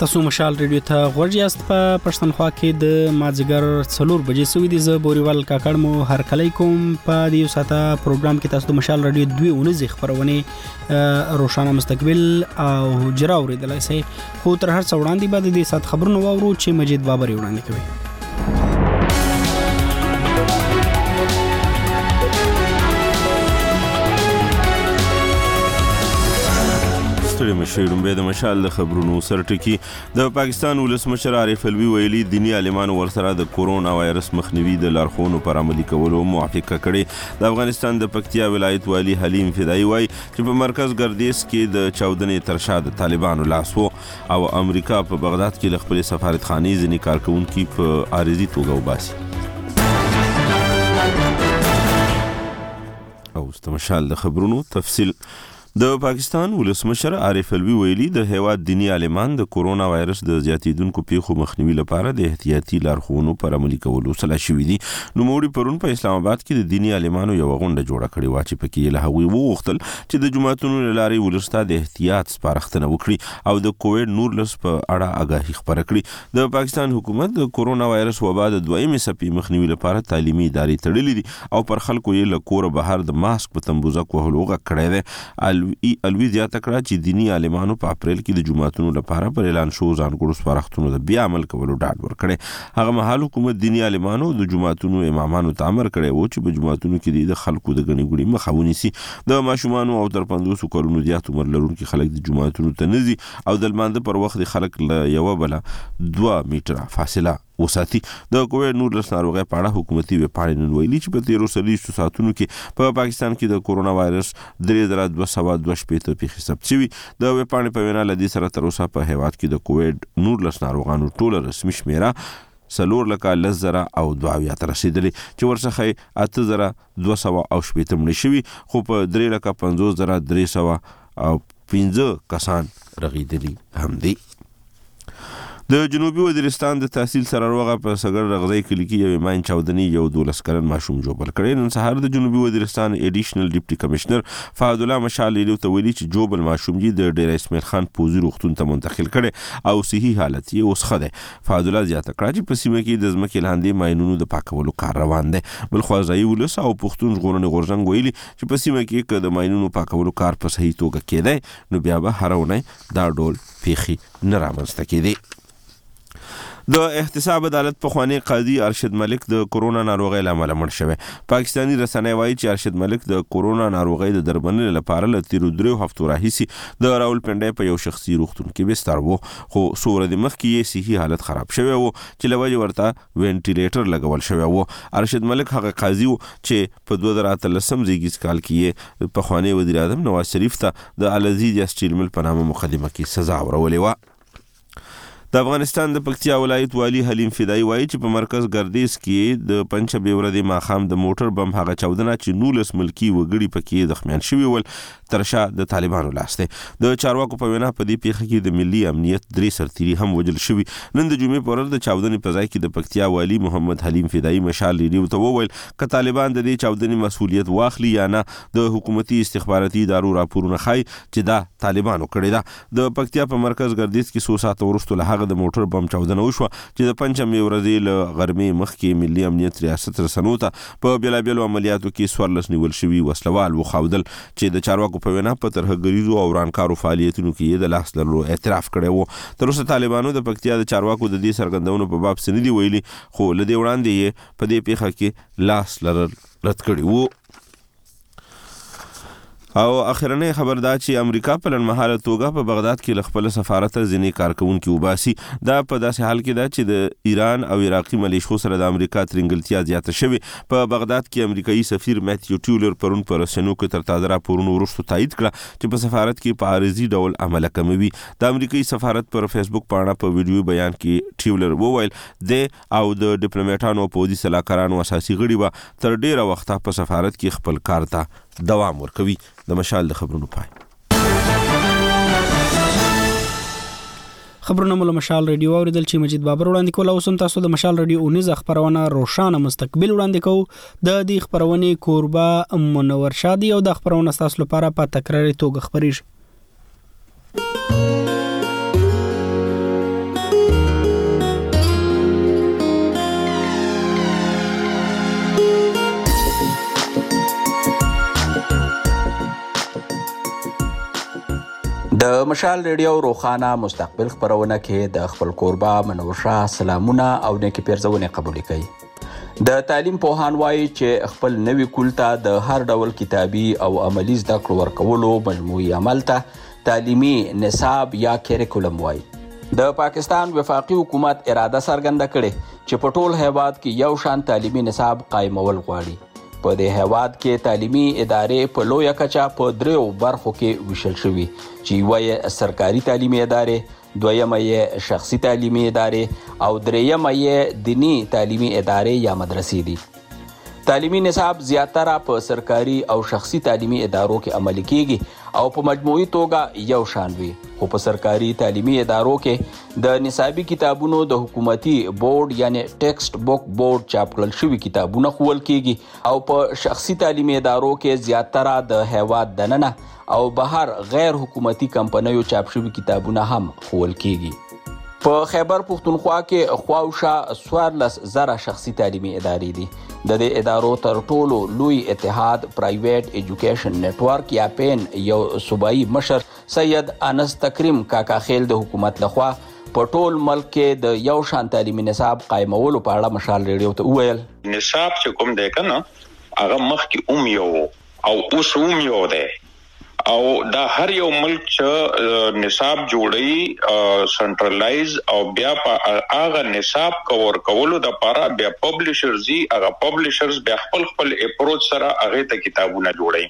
تاسو مشال ریډیو ته غوږ یاست. په پښتونخوا کې د مازیګر 4 بجې سوي دي. زه بوريوال کاکړ مو هر کلی کوم. په دې ساعته پروګرام کې تاسو د مشال ریډیو 2 خبرونه روشانه مستقبل او جرا اوریدلای شئ. خو تر هر څه وړاندې بعد دې سات خبرونه واورو چې مجید بابر وړاندې کوي. مشیرم به د مشال د خبرونو سرټکی. د پاکستان ولسمشر عارف الوی ویلي دینی عالمانو ورسره د کورونا وایرس مخنیوي د لارښوونو پر عملي کولو موافقه کړې. د افغانستان د پکتیا ولایت والی حلیم فدایی وایي چې په مرکز ګردیز کې د چاودنې تر شا د طالبانو لاس وو او امریکا په بغداد کې له خپل سفارتخانې ځینې کارکونکي په عارضي توګه وباسي. او د مشال د خبرونو تفصیل. د پاکستان ولسمشر عارف الوی ویلي د هیواد دینی عالمان د کورونا وایرس د زیاتیدونکو پیښو مخنیوي لپاره د احتیاطي لارښوونو پر عملي کولو سلا شوي دي. نوموړي پرون په اسلام آباد کې د دینی عالمانو یو غونډه جوړه کړې و چې پکې له هغوی وغوښتل چې د جماعتونو له لارې ولسته د احتیاط سپارښتنه وکړي او د کووډ 19 په اړه آګاهي خپره کړي. د پاکستان حکومت د کورونا وایرس وبا د دویمې څپې مخنیوي لپاره تعلیمي ادارې تړلې دي او پر خلکو یې له کوره بهر د ماسک په تنبوزک وهلو غږ کړی دی. الوی زیاته کړه چې دینی عالمانو په اپریل کې د جماعتونو لپاره پر اعلان شو ځانګړو سپارښتنو د بیا عمل کولو ډاډ ورکړي. هغه مهال حکومت دینی عالمانو د جماعتونو امامانو ته امر کړی و چې په جماعتونو کې د خلکو د غني ګړي مخه ونیسي. د ماشومان او تر 500 کلونو زیات عمر لرونکي خلک د جماعتونو ته نزي او د لمانځه پر وخت خلک له یو بل 2 میټره فاصله وساتي. د کووډ 19 ناروغي په اړه حکومتي ویبپاڼې نن ویلي چې په 13 ساعتونو کې په پاکستان کې د کورونا وایرس 3222 پیښې ثبت شوي. د ویبپاڼې په وینا لدی سره تر اوسه په هیواد کې د کووډ 19 ناروغانو ټول رسمي شمیره 4,10,000 او 2 ته رسیدلې چې ورڅخه 8,280 مړه شوي خو په 3,50,315 کسان رغیدلي هم دي. د جنوبي وزیرستان د تحصیل سرروغه په سګر رغزی کلی کې یو ماین چاودنی یو 12 کلن ماشوم جوبل کړي. نن سهار د جنوبي وزیرستان ایډیشنل ډیپټي کمشنر فهد الله مشال له تویلي چې جوبل ماشوم جی د ډیر اسماعیل خان پوزي روغتون ته منتقل کړي او صحي حالت یې اوس ښه ده. فهد الله زیاته کړه چې په سیمه کې د ځمکې لاندې ماینونو د پاکولو کار روان دی. بل خو ځای ولس او پښتون ژغورنې غورځنګ ویلي چې په سیمه کې د ماینونو پاکولو کار په صحیح توګه کېدای نو بیا به هرونه دا ډول پیخي نه رامنځته کېدي. د احتساب عدالت په خوانی قاضي ارشد ملک د کورونا ناروغي لامل مړ شوی. پاکستانی رسنۍ وایي چې ارشد ملک د کورونا ناروغي د درملنې لپاره له 3 هفتو راهیسي د راولپنډۍ په یو شخصي روغتون کې بستر وو خو سوره د مخ کې صحي حالت خراب شوی وو چې لوجه ورته وینټیلیټر لګول شوی وو. ارشد ملک هغه قاضي وو چې په 2013 زیږیز کال کې په خوانی وزیر اعظم نواز شریف ته د العزیز سټیل مل په نامه مقدمه کې سزا ورولې و. د افغانستان د پکتیا ولایت والی حلیم فدایی وایي چې په مرکز ګردیز کې د پنځشنبه ورځې ماښام د موټر بم هغه چاودنه چې 19 ملکی وګړي پکې زخمیان شوي ول ترشا د طالبانو لاس دی. د چارواکو په وینا په دې پیښه کې د ملي امنیت 3 سرتیري هم وژل شوي. نن د جمعې په ورځ د چاودنې په ځای کې د پکتیا والی محمد حلیم فدایی مشال ریډیو ته وویل ک طالبان د دې چاودنې مسؤلیت واخلي یا نه د حکومتي استخباراتي ادارو راپورونه ښایي چې دا طالبانو کړی ده. د پکتیا په مرکز ګردیز کې 100 ساعت وروسته له د موټر بم چاودنه وشوه چې د پنځمې ورځې له غرمې مخکې ملي امنیت ریاست رسنو ته په بیلابیلو عملیاتو کې 14 نیول شوي وسلوال وخاودل چې د چارواکو په وینا په ترهګریزو او ورانکارو فعالیتونو کې د لاس لرلو اعتراف کړی وو. تر اوسه طالبانو د پکتیا د چارواکو د دې سرګندونو په باب څه نه دي ویلي خو له دې وړاندې یې په دې پیښه کې لاس لرل رد کړی وو. او اخرنۍ خبر دا چې امریکا په لنډمهاله توګه په بغداد کې له خپل سفارت ځینې کارکونکي وباسي. دا په داسې حال کې ده چې د ایران او عراقي ملیشو سره د امریکا ترنګلتیا زیاته شوې. په بغداد کې امریکایي سفیر میتیو ټیولر پرون پر رسنیو کې تر تازه راپورونو وروسته تایید کړه چې په سفارت کې په عارضي ډول عمل کوي. د امریکایي سفارت پر فیسبوک پاڼه په ویډیو بیان کې ټیولر وویل د او د ډیپلوماټانو او پوځي سلاکارانو اساسي غړي به تر ډیره وخته په سفارت کې خپل کار ته دوام ورکوي. د مشال د خبرونو پای خبرونه مو له مشال ریډیو اوریدل چې مجید بابر وړاندې کول. اوس هم تاسو د مشال ریډیو 19 خبرونه روشانه مستقبل وړاندې کوو. د دې خبرونه کوربه منور شادي او د خبرونه تاسو لپاره په تکراري توګه خبرېږي. د مشال ریډیو روخانه مستقبل خبرونه کې د خپل کوربه منور شاه سلامونه او نیکی پیرزونه قبول کړي. د تعلیم پوهان وایي چې خپل نوي کول ته د هر ډول کتابي او عملی زده کړو ورکولو مجموعي عمل ته تعلیمي نصاب یا کریکولم وایي. د پاکستان وفاقي حکومت اراده څرګنده کړې چې په ټول هیواد کې یو شان تعلیمي نصاب قائمول غواړي. په دې هیواد کې تعلیمي ادارې په لویه کچه په 3 برخو کې ویشل شوي چې یوه یې سرکاري تعلیمي ادارې، دویمه یې شخصي تعلیمي ادارې او دریمه یې دینی تعلیمي ادارې یا مدرسې دي. تعلیمي نصاب زیاتره په سرکاري او شخصي تعلیمي ادارو کې عملي کیږي او په مجموعي توګه یو شان وي، خو په سرکاري تعلیمي ادارو کې د نصابي کتابونو د حکومتي بورډ یعنی ټیکسټ بک بورډ چاپ کړل شوي کتابونه ښوول کیږي او په شخصي تعلیمي ادارو کې زیاتره د هیواد دننه او بهر غیر حکومتي کمپنیو چاپ شوي کتابونه هم ښوول کیږي. په خیبر پختونخوا کې خواوشا 14,000 شخصي تعلیمي ادارې دي. د دې ادارو تر ټولو لوی اتحاد پرایویټ ایجوکیشن نیټورک یا پین یو صوبایي مشر سید انس تکریم کاکا خیل د حکومت لخوا په ټول ملک کې د یو شان تعلیمي نصاب قائمولو په اړه مشال ریډیو ته وویل. نصاب چې کوم دی کنه هغه مخکې یو او اوس یو دی او دا هر یو ملک چې نصاب جوړي سنټرلایز او بیا په هغه نصاب کور کولو د لپاره بیا پبلشرز هغه پبلشرز بیا خپل اپروچ سره هغه ته کتابونه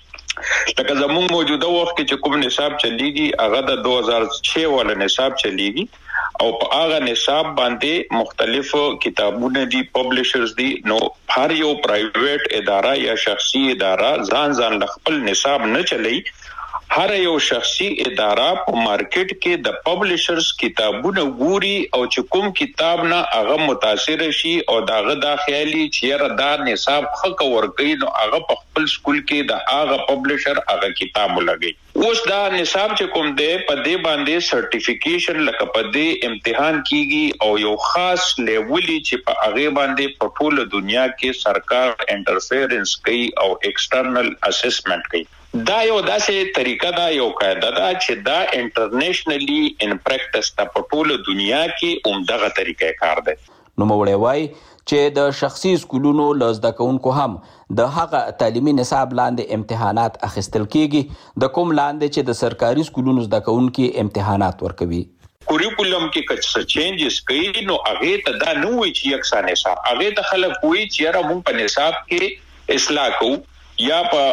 جوړي. لکه زموږ موجوده وخت کې چې کوم نصاب چلیږي هغه د 2006 والا نصاب چلیږي او په هغه نصاب باندې مختلف کتابونه دي، پبلشرز دي. نو هر یو پرایویټ اداره یا شخصي اداره ځان خپل نصاب نه چلی. هر یو شخصي اداره په مارکیټ کې د پبلشرز کتابونه ګوري او چې کوم کتاب نه هغه متاثر شي او داغه د خیالي چې دا نصاب خکه ورګي نو هغه په خپل سکول کې د هغه پبلشر هغه کتاب لګي. اوس دا نصاب چې کوم دی په دې باندې سرټیفیکیشن لکه په دې امتحان کیږي او یو خاص لیولي چې په هغه باندې په ټوله دنیا کې سرکار انټرفیرنس کوي او ایکسټرنل اسسمنت کوي. دا یو داسې طریقه دا یو قاعده ده چې دا انټرنیشنلی ان پریکټس ته په ټوله دنیا کې عمدغه طریقې کار دی. نو موړی وای چې د شخصي سکولونو له زده کوونکو هم د هغه تعلیمي نصاب لاندې امتحانات اخیستل کیږي د کوم لاندې چې د سرکاري سکولونو زده کوونکي امتحانات ورکوي. کوریکولم کې کڅ چینجز کوي نو هغه ته دا نه وایي چې یکسان نصاب، هغه ته خلک وایي چې را مونږ په نصاب کې اصلاح کوو یا په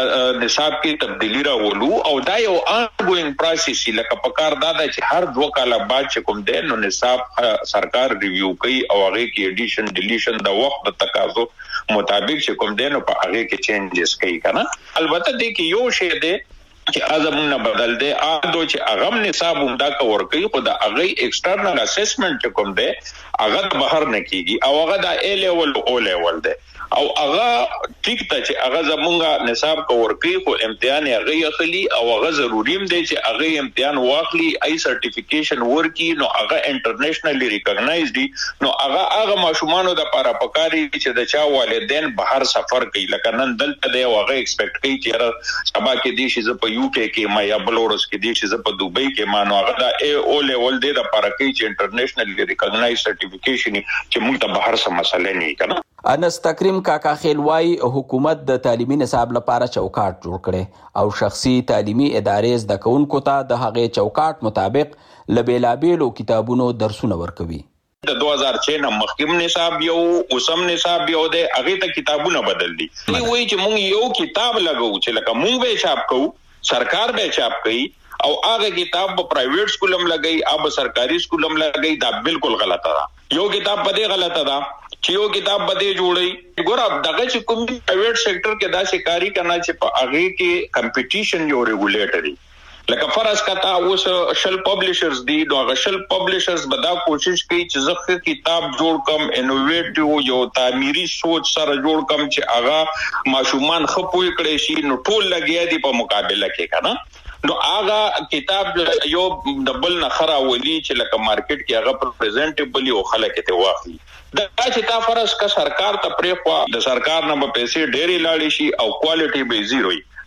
نصاب کې تبدیلی راولو او دا یو آنګوینګ پروسس لکه په کار دا چې هر 2 کال بعد چې کوم دی نو نصاب سرکار ریویو کوي او هغه کې ایډیشن ډیلیشن د وخت د تقاضو مطابق چې کوم دی نو په هغه کې چینجز کوي کنه. البته دې کې یو شی دی چې ازمونه بدل دی اګو چې هغه نصاب همدا کور کوي خو دا هغه ایکسټرنل اسسمنت چې کوم دی هغه بهر نه کیږي او هغه د ا لیول او لیول دی او هغه ټیک ته چې هغه زمونږه نصاب کور کوي خو امتحان هغه اخلي او هغه ضروري دی چې هغه امتحان واخلي ای سرټیفیکیشن ورکی نو هغه انټرنیشنلی ریکګنایزډ دي. نو هغه ماشومانو د لپاره پکاري چې د چا والدین بهر سفر کوي لکه نن دلته دی هغه ایکسپیکټ کوي چې سبا کې دي چې په یو کې ما یا بلورس کې دي چې په دوبۍ کې ما نو هغه د ای او لیول دی د لپاره کوي چې انټرنیشنلی ریکګنایز سرټیفیکیشن چې موږ ته بهر سم مسله نه کنه. انس تکریم کاکا خیل وای حکومت د تعلیمي نصاب لپاره چوکاټ جوړ کړي او شخصي تعلیمي ادارې زده کوونکو ته د هغې چوکاټ مطابق له بیلابیلو کتابونو درسونه ورکوي. د 2006 نه مخکیم نصاب یو اوسم نصاب یو دی هغه ته کتابونه بدل دي. وایي چې مونږ یو کتاب لګو چې لکه مونږ به چاپ کوو سرکار به چاپ کوي او هغه کتاب په پرایویټ سکولم لګي او سرکاري سکولم لګي دا بالکل غلطه ده. یو کتاب په دې غلطه ده چې یو کتاب بده جوړي ګور دغه چې کوم پرایویټ سېکټر کې دا شکاري کرنا چې په هغه کې کمپټیشن یو ریګولیټري لکه فرض کتا اوس شل پبلشرز دي نو هغه شل پبلشرز به دا کوشش کوي چې زخه کتاب جوړ کم انوویټیو یو تعمیري سوچ سره جوړ کم چې هغه ماشومان خپوي کړي شي نو ټول لګیا دي په مقابله کې کنه. نو هغه کتاب یو دبل نه خرا ولي چې لکه مارکیټ کې هغه پریزنټیبلی او خلک ته واخلي دا چې تا فرض کا سرکار ته پرې خو د سرکار نه به پیسې ډېری لاړې شي او کوالټي به زیرو وي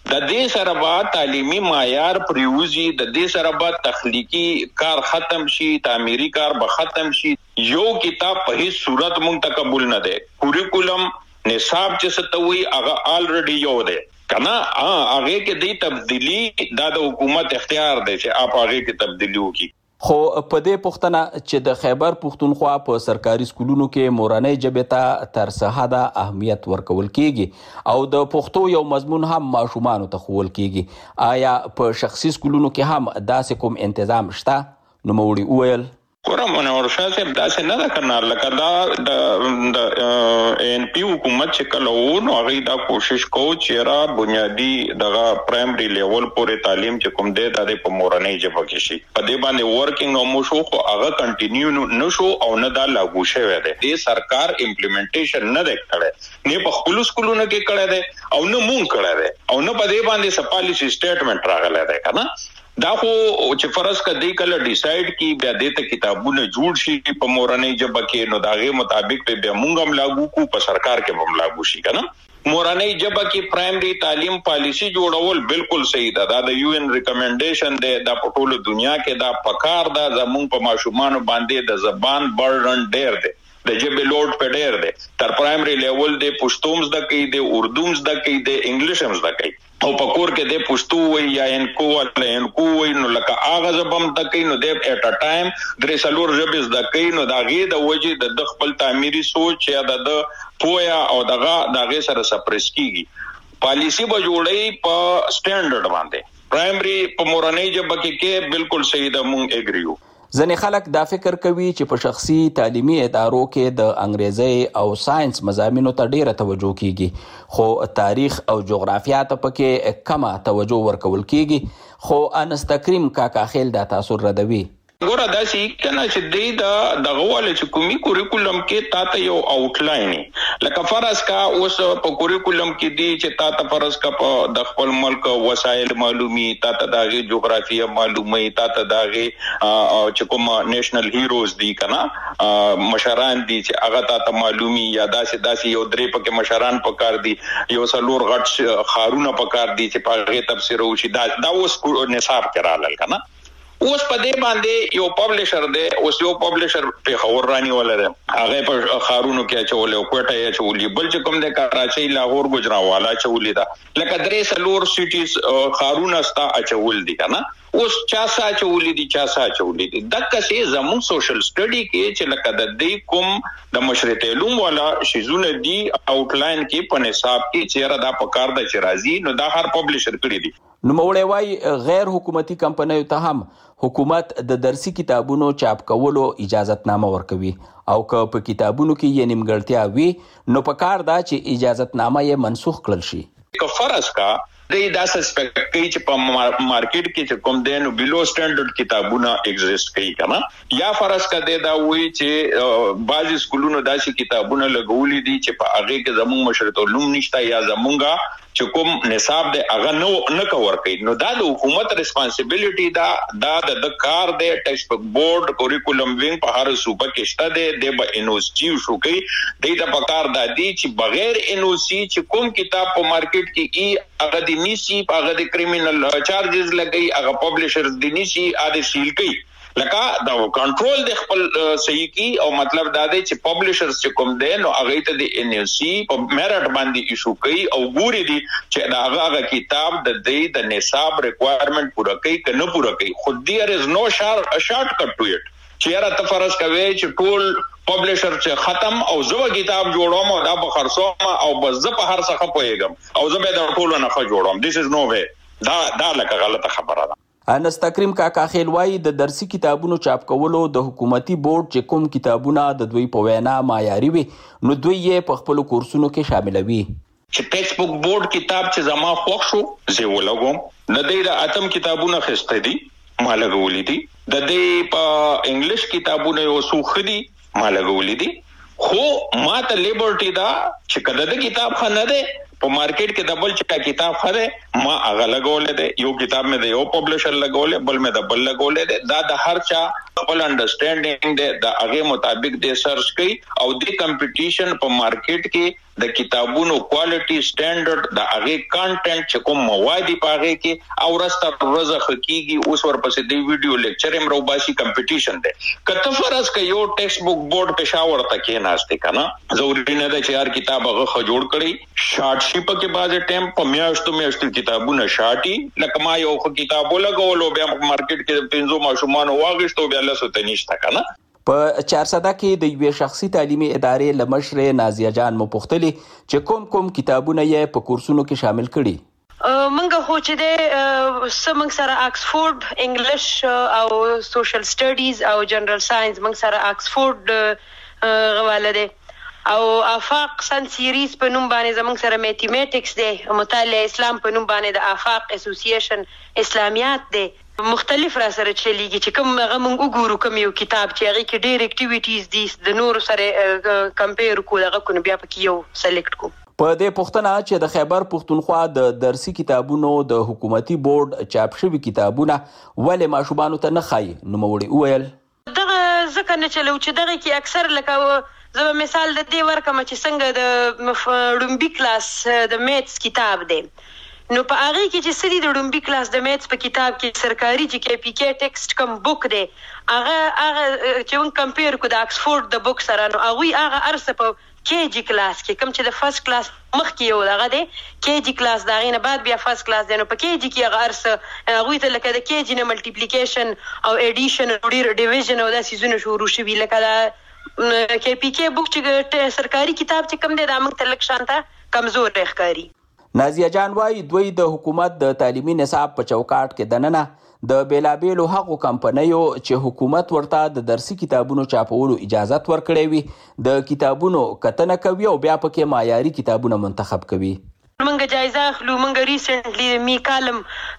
د دې سره به تعلیمي معیار پریوزي، د دې سره به تخلیقي کار ختم شي، تعمیري کار به ختم شي. یو کتاب په هیڅ صورت مونږ ته قبول نه دی. کوریکولم نصاب چې ستوي هغه الریډي یو دی کنه، هغه کې د تبدیلی د حکومت اختیار دی چې اپ هغه کې تبدیلی وکړي. خو په دې پوښتنه چې د خیبر پښتونخوا په سرکاري سکولونو کې مورنۍ ژبې ته تر څه حده اهمیت ورکول کیږي او د پښتو یو مضمون هم ماشومانو ته ښوول کیږي، آیا په شخصي سکولونو کې هم داسې کوم تنظیم شته؟ نوموړي وویل ګوره منور شاه صاحب داسې نه ده کنه، لکه دا د ان پی حکومت چې کله و نو هغه دا کوشش کو چې را بنیادی دغه پرایمري لیول پورې تعلیم چې کوم دی د په مورنۍ ژبه کې شي. په دې باندې ورکینګ نو شو خو هغه کنټینیو نه شو او نه دا لاګو شوی دی. د سرکار امپلیمنټیشن نه دی کړی، نه په خپل سکولونو کې کړی دی او نه مونږ کړی دی او نه په دې باندې څه پالیسي سټیټمنټ راغلی دی کنه. دا خو چې فرض کدی کله ډیسایډ کی بیا د ته کتابونه جوړ شي په مورنۍ ژبه کې، نو داغه مطابق به بیا مونږ هم لاګو کو، په سرکار کې هم لاګو شي کنه. مورنۍ ژبه کې پرایمري تعلیم پالیسی جوړول بالکل صحیح ده، دا د یو ان ریکمنډیشن ده، دا په ټول دنیا کې دا پکار ده. زمونږ په ماشومان باندې د زبان برډن ډیر ده، د ژبې لوډ په ډیر ده. تر پرایمري لیول د پښتو زده کوي، د اردو زده کوي، د انګلیش هم زده کوي او په کور کې د پښتو وي یا انکو ولا انکو وي، نو لکه هغه زبم تکي نو د اټ ا ټایم درې سلور ژبې زده کوي. نو دا غي د وجه د خپل تعمیري سوچ یا د پویا او دغه سره سپریس کیږي. پالیسی به جوړي په سټانډرډ باندې پرایمري په مورنۍ ژبه کې بالکل صحیح ده، مونږ اګریو. ځینې خلک دا فکر کوي چې په شخصي تعلیمي ادارو کې د انګریزي او ساينس مضامینو ته ډیره توجه کیږي، خو تاریخ او جغرافیه ته پکې کمه توجه ورکول کیږي. خو انستکریم کاکا خیل دا تاثر ردوي. ګوره داسې کنه چې دغه واله چې کومي کوریکولم کې تاسو یو آوټلاین لکه فرض کا اوس په کوریکولم کې دی چې تاسو فرض کا په د خپل ملک وسایل معلومي، تاسو دغه جغرافیه معلومي، تاسو دغه چې کوم نېشنل هیروز دی کنه مشران دي چې هغه تاسو معلومي، یا داسې یو درې پکې مشران پکار دي، یو څلور غټ خارونه پکار دي چې په هغه تفسیر وشي. دا اوس نصاب کې رالل کنه. اوس په دې باندې یو پبلشر دی، اوس یو پبلشر په خور رانی ولر هغه په خارونو کې چولې او کوټه یې چولې، بل چې کوم د کراچۍ لاهور ګجراوالا چولې دا لکه درې سلور سټیز خارونه ستا اچول دي کنه. اوس چا سا چولې دي، چا سا چولې دي. دغه څه زمون سوشل سټډي کې چې لکه د دې کوم د مشرت علوم والا شیزونه دي آوټلاین کې په نصاب کې چیرې دا پکار د چرازي، نو دا هر پبلشر کړی دي. نو موړی وای غیر حکومتي کمپنیو ته هم حکومت د درسي کتابونو چاپ کولو اجازتنامه ورکوي، او که په کتابونو کې یې نیمګړتیا وي نو پکار دا چې اجازتنامه یې منسوخ کړل شي. که فرض کا دا سسپیکټ کوي چې په مارکیټ کې چې کوم دینو بیلو سټانډرډ کتابونه ایگزیست کوي کنه، یا فرض کا دا وایي چې بعضی سکولونو داسې کتابونه لګولې دي چې په هغه کې زموږ مشرت علوم نشته یا زمونږه چې کوم نصاب دی هغه نه کور کوي. نو دا د حکومت ریسپانسیبিলিټي دا د کار دی. ټیکسټ بک بورډ کوریکولم وینګ په هر صوبه کې شته دی، د به انوسټیو شو کوي د پکار دادی چې بغیر انوسی چې کوم کتاب په مارکیټ کې هغه د نیسی په هغه د کریمینل چارجز لګي، هغه پبلشرز د نیسی اده سیل کوي. لکه دا کنټرول د خپل صحیح کی او مطلب دا دی چې پبلشرز چې کوم دی نو هغه ته د ان یو سی په میرټ باندې ایشو کوي او ګوري دي چې دا هغه کتاب د نصاب ریکوایرمنٹ پورا کوي که نه پورا کوي. خو there is no shortcut to it. چیرې ته فرض کوي چې ټول پبلشر چې ختم او زو کتاب جوړوم او دا به خرڅوم او بس زه په هر څه پوهیږم او زه به دا ټول نه جوړوم. This is no way. دا لکه غلطه خبره ده. انستکریم کاکا خیل وای د درسي کتابونو چاپ کولو د حکومتي بورډ چې کوم کتابونه د دوی په وینا معیاري وي نو دوی یې په خپل کورسونو کې شاملوي. چې ټیکسټ بک بورډ کتاب چې زما خوښ شو زه ولګوم، د دې د اتم کتابونه خسته دي ما لګولې دي، د دې په انګلیش کتابونه یو څو خدي ما لګولې دي. خو ما ته لیبرټي دا چې کله د کتاب خنه ده په مارکیټ کې دبل چې کتاب خره ما هغه لګولې ده، یو کتاب مې د یو پبلشر لګولې، بل مې د بل لګولې ده. دا د هر چا خپل انډرستانډینګ د هغه مطابق د سرچ کوي او د کمپټیشن په مارکیټ کې د کتابونو کوالټي سټانډرډ د هغه کانټینټ چې کوم مواد په هغه کې او راسته ورځ حقيقي اوس ورپسې د ویډیو لیکچر هم روباسي کمپټیشن دی کته فرض ک یو ټیکسټ بک بورډ په شاور تکې ناشته کنه ضروري نه ده چې هر کتاب هغه جوړ کړي شارټ شیپ کې بعض ټیم په میاشتو کتابونه شارټي لکه ما یو کتاب ولګول بیا مارکیټ کې د پنځو ماشومان واغښتو بیا لاسو ته نشته کنه په 400 کې د یوې شخصي تعلیمي ادارې لمشر نازیه جان مو پوښتلي چې کوم کتابونه یې په کورسونو کې شامل کړي منګه هو چې د سمنګ سره آکسفورد انګلیش او سوشل سټډیز او جنرال ساينس منګ سره آکسفورد غواله ده او آفاق سن سیریز په نوم باندې زمنګ سره میتھمیټکس ده مطالعه اسلام په نوم باندې د آفاق اسوسییشن اسلامیات ده مختلف را سره چلیږي چې کوم هغه موږ وګورو کوم یو کتاب چې هغه کې ډېر اکټیویټیز دي د نور سره کمپیر کوو هغه کو بیا پکې یو سلیکټ کو په دې پوښتنه چې د خیبر پښتونخوا د درسي کتابونو د حکومتي بورډ چاپ شوي کتابونه ولې ماشومانو ته نه ښایي نوموړي وویل دغه ځکه نه چلو چې دغه کې اکثر لکه زه مثال د دې ورکم چې څنګه د ډومبي کلاس د میتس کتاب دی نو په هغه کې چې سړي د ډومبي کلاس د میتس په کتاب کې سرکاري چې کې پی کې ټیکسټ کم بوک دی هغه چې ون کمپیر کو د آکسفورد د بوک سره نو هغه ارسه په کې جی کلاس کې کوم چې د فرست کلاس مخکې یو دغه دی کې جی کلاس دا غینه بعد بیا فرست کلاس دی نو په کې جی کې هغه ارسه هغه ته لکه د کې جی نه ملټیپلیکیشن او ایډیشن او ډیویژن او د سيزونه شروع شوي لکه دا کې پی کې بوک چې سرکاري کتاب چې کم دی دا موږ ته لک شانته کمزور ښکاري نازیه جان وايي دوی د حکومت د تعلیمي نصاب په چوکاټ کې دننه د بیلابیلو حقوقو کمپنیو چې حکومت ورته د درسي کتابونو چاپولو اجازه ورکړې وي د کتابونو کتنه کوي او بیا پکې معیاري کتابونه منتخب کوي منګه جایزه اخلو منګه ریسنټلی می کالم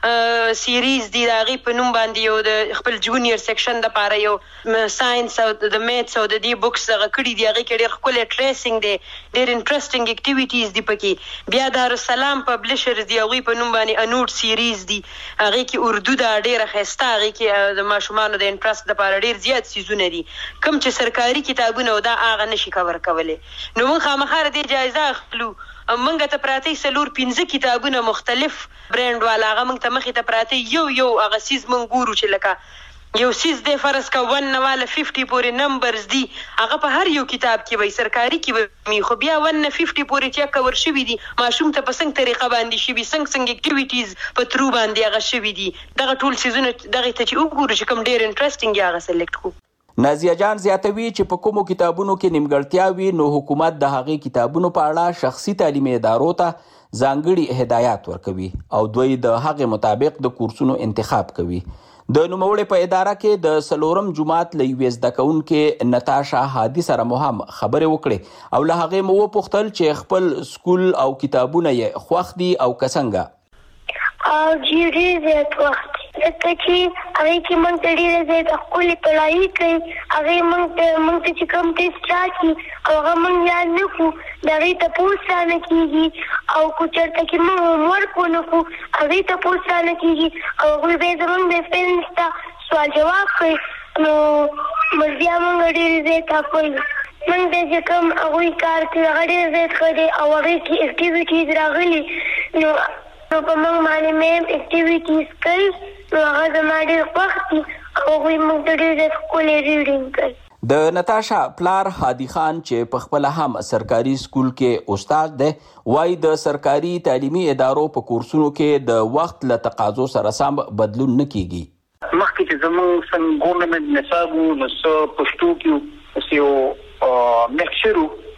سیریز دی داغي په نوم باندې یو د خپل جونیئر سیکشن د پاره یو ساينس او د میتس او د دې بوکس هغه کړي دی هغه کې ډېر خپل ټریسینګ دی ډېر انټرېسټینګ اکټیویټیز دی پکې بیا دارالسلام پبلشرز دی هغه په نوم باندې انوټ سیریز دی هغه کې اردو دا ډېر خسته هغه کې د ماشومان د انټرېست د پاره ډېر زیات سيزونه دي کوم چې سرکاري کتابونه دا هغه نشي کور کولای نو موږ خامخا دې جایزه اخلو منګه ته پراته سلور 15 کتابونه مختلف برند والا هغه موږ ته مخې ته پراته یو هغه سیز موږ ګورو چې لکه یو سیز د فرض کا 1 والا 50 پورې نمبرز دي هغه په هر یو کتاب کې وي سرکاري کې وي خو بیا 150 پورې چې کور شوی دي ماشوم ته په څنګه طریقه باندې شي څنګه اکټیویټیز په ترو باندې هغه شوی دي دغه ټول سیزونه دغه ته چې وګورو چې کوم ډېر انټرېسټینګ هغه سلیکټ کو نازیه جان زیاتوي چې په کومو کتابونو کې نیمګړتیاوي نو حکومت د هغې کتابونو په اړه شخصي تعلیمي ادارو ته ځانګړي هدایات ورکوي او دوی د هغې مطابق د کورسونو انتخاب کوي د نوموړې په اداره کې د څلورم جماعت له یوې زده کوونکې نتاشا هادي سره مو هم خبرې وکړې او له هغې مو وپوښتل چې خپل سکول او کتابونه یې خوښ دي او که څنګه ډېر زیات وخت ځکه چې هغې کې موږ ته ډېره زیاته ښکلې پړایي کوي هغې موږ ته چې کوم ټېسټ راکړي او هغه موږ یاد نه کړو د هغې تپوس رانه کېږي او که چېرته کې موږ هومورک ونه کړو هغې تپوس رانه کېږي او هغوی بیا زموږ د فرینډز ته سوال جواب کوي نو بیا موږ ډېرې زیاته کوي موږ ته چې کوم هغوی کار کوي هغه ډېر زیات ښه دی او هغې کې اکټیویټیز راغلي نو په موږ باندې مې اکټیویټیز کوي نو هغه زما ډېر خوښ دي او هغوی موږ ته ډېر زیات ښکلی ریډینګ کوي د نتاشا پلار هادي خان چې په خپله هم سرکاري سکول کې استاد دی وایي د سرکاري تعلیمي ادارو په کورسونو کې د وخت له تقاضو سره سم بدلون نه کیږي مخکې چې زموږ څنګه ګورنمنټ نصاب وو نو څه پښتو کې اوس یو میکسچر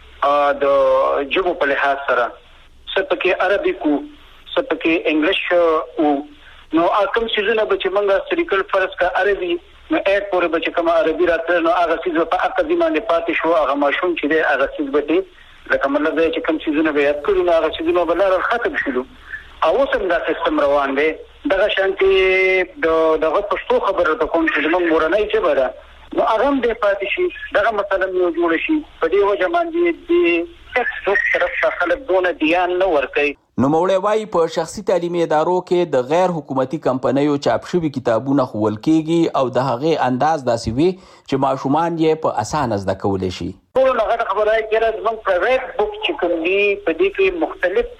د ژبو په لحاظ سره څه پکې عربیک وو څه پکې انګلیش وو نو کوم څیزونه به چې موږ سریکل فرض کا عربي نو اې پورې به چې کوم عربي راته نو هغه څیز په اقدی باندې پاتې شو هغه ماشوم چې دی هغه څیز به دی لکه مطلب دی چې کوم څیزونه به یاد کړو نو هغه څیزونه به لاره ختم شلو او اوس هم دا سیستم روان دی دغه شانتي دغه پښتو خبره ته کوم چې موږ مورنۍ ژبه ده نو هغه هم دی پاتې شي دغه مثلا یو جوړ شي په دې وجه باندې د ټیکسټ بک طرف ته خلک دونه دیان نه ورکوي نوموړی وایي په شخصي تعلیمي ادارو کې د غیر حکومتي کمپنیو چاپ شوي کتابونه ښوول کیږي او د هغې انداز داسې وي چې ماشومان یې په اسانه زده کولی شي. ټول هغه خبره چې زموږ پرایویټ بوک چې کوم دي په دې کې مختلف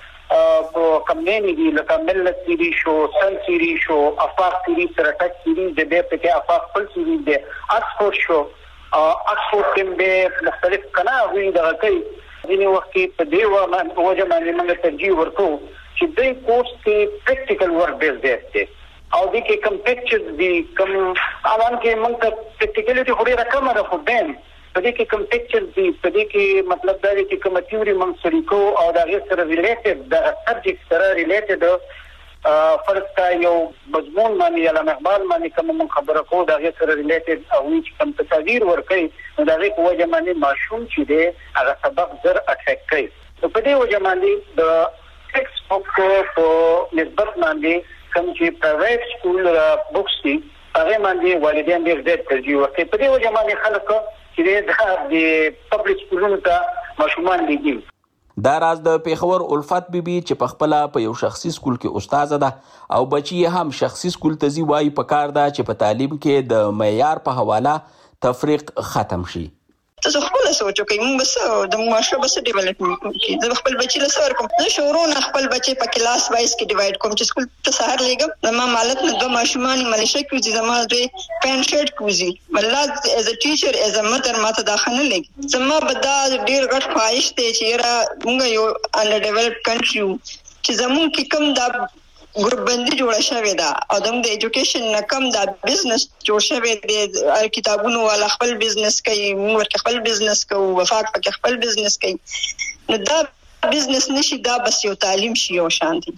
په کمپنی دي لکه ملت سیریز شو، سن سیریز شو، افاق سیریز، سرټک سیریز د دې په کې افاق خپل سیریز دی، اکسفورد شو، اکسفورد کې به مختلف کنا وی دغه کوي. ځینې وخت کې په دې وجه باندې موږ ترجیح ورکوو چې دې کورس کې پریکټیکل ورک بیس دی او دې کې کوم پکچرز دي، کوم اوان کې موږ ته پریکټیکلیټي خو ډېره کمه ده، خو دیم په دې کې کوم پکچرز دي، په دې کې مطلب دا دی چې کومه تیوري موږ شریکو او د هغې سره ریلیټډ د سبجیکټ سره ریلیټډ فرض کا یو مضمون باندې یا مقبال باندې کوم موږ خبره کوو د هغې سره ریلیټډ او چې کوم تصاویر ورکوي نو د هغې په وجه باندې ماشوم چې دی هغه سبق زر اټریکټ کوي. نو په دې وجه باندې د ټیکسټ بک په نسبت باندې کوم چې پرایویټ سکول بکس دي هغې باندې والدین ډېر زیات ترجیح ورکوي. په دې وجه باندې خلک چې د پبلک سکولونو ته ماشومان لیږي. دا راز د پیښور الفت بیبي چې په خپله په یو شخصي سکول کې استاده ده او بچی یې هم شخصي سکول ته ځي، وایي پکار ده چې په تعلیم کې د معیار په حواله تفریق ختم شي. تاسو خپل سوچ وکړئ، موږ بس د معاشره بس ډیولپمنٹ کوي. زه خپل بچی له سره کوم، زه شورونه خپل بچی په کلاس وایس کې ډیوایډ کوم چې سکول ته سهار لګم. زما مالت نه دوه ماشومان ملیشه کوي، زما دوی پین شرټ کوي. والله از ا ټیچر از ا مدر ماته داخنه لګي. زما بدا ډیر غټ خواهش دی چې را موږ یو انډر ډیولپډ کنټری چې زموږ کې کوم دا ګروپ بندي جوړه شوې ده او د ایجوکیشن نه کم دا بزنس جوړ شوی دی. کتابونو والا خپل بزنس کوي، موږ خپل بزنس کوو، وفاق پکې خپل بزنس کوي. نو دا بزنس نشي، دا بس یو تعلیم شي او شانتي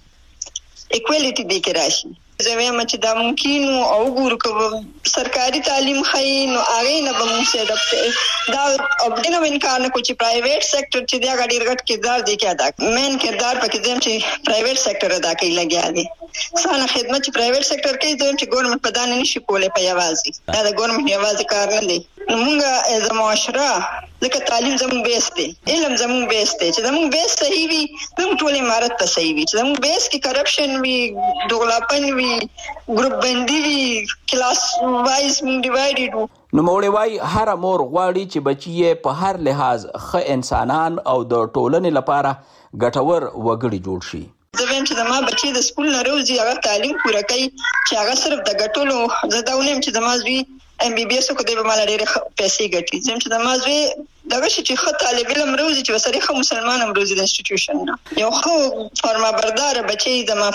اکوالټي دی کې راشي. زه وایم چې دا ممکن او ګورو که سرکاري تعلیم خای نو هغه نه به موږ سره دا اوبدنه وینکار نه کو چې پرایویټ سېکټر چې دا غډیر غټ کردار دی کې ادا مین کردار پکې زم چې پرایویټ سېکټر ادا کوي لګیا دي. سانه خدمت چې پرایویټ سېکټر کوي زم چې ګورنمنت په دانه نشي کولای په یوازي، دا د ګورنمنت یوازي کار نه دی. موږ از معاشره ځکه تعلیم زموږ بیس دی، علم زموږ بیس دی. چې زموږ بیس صحیح وي زموږ ټول امارت ته صحیح وي. چې زموږ بیس کې کرپشن وي، دوغلاپن وي، ګروپ بندي وي، کلاس وایز ډیوایډډ وي. نوموړی وایي هره مور غواړي چې بچی یې په هر لحاظ ښه انسانان او د ټولنې لپاره ګټور وګړي جوړ شي. زه وایم چې زما بچی د سکول نه روزي هغه تعلیم پوره کوي چې هغه صرف د ګټلو. زه دا وایم چې زما زوی ام بي بي اس کو دی به مال ډېر پیسې ګټي. زم چې زما زوی دغه شي چې ښه طالب علم روزي چې وسره ښه مسلمان هم روزي د انسټیټیوشن نه یو ښه فرمانبردار بچی زما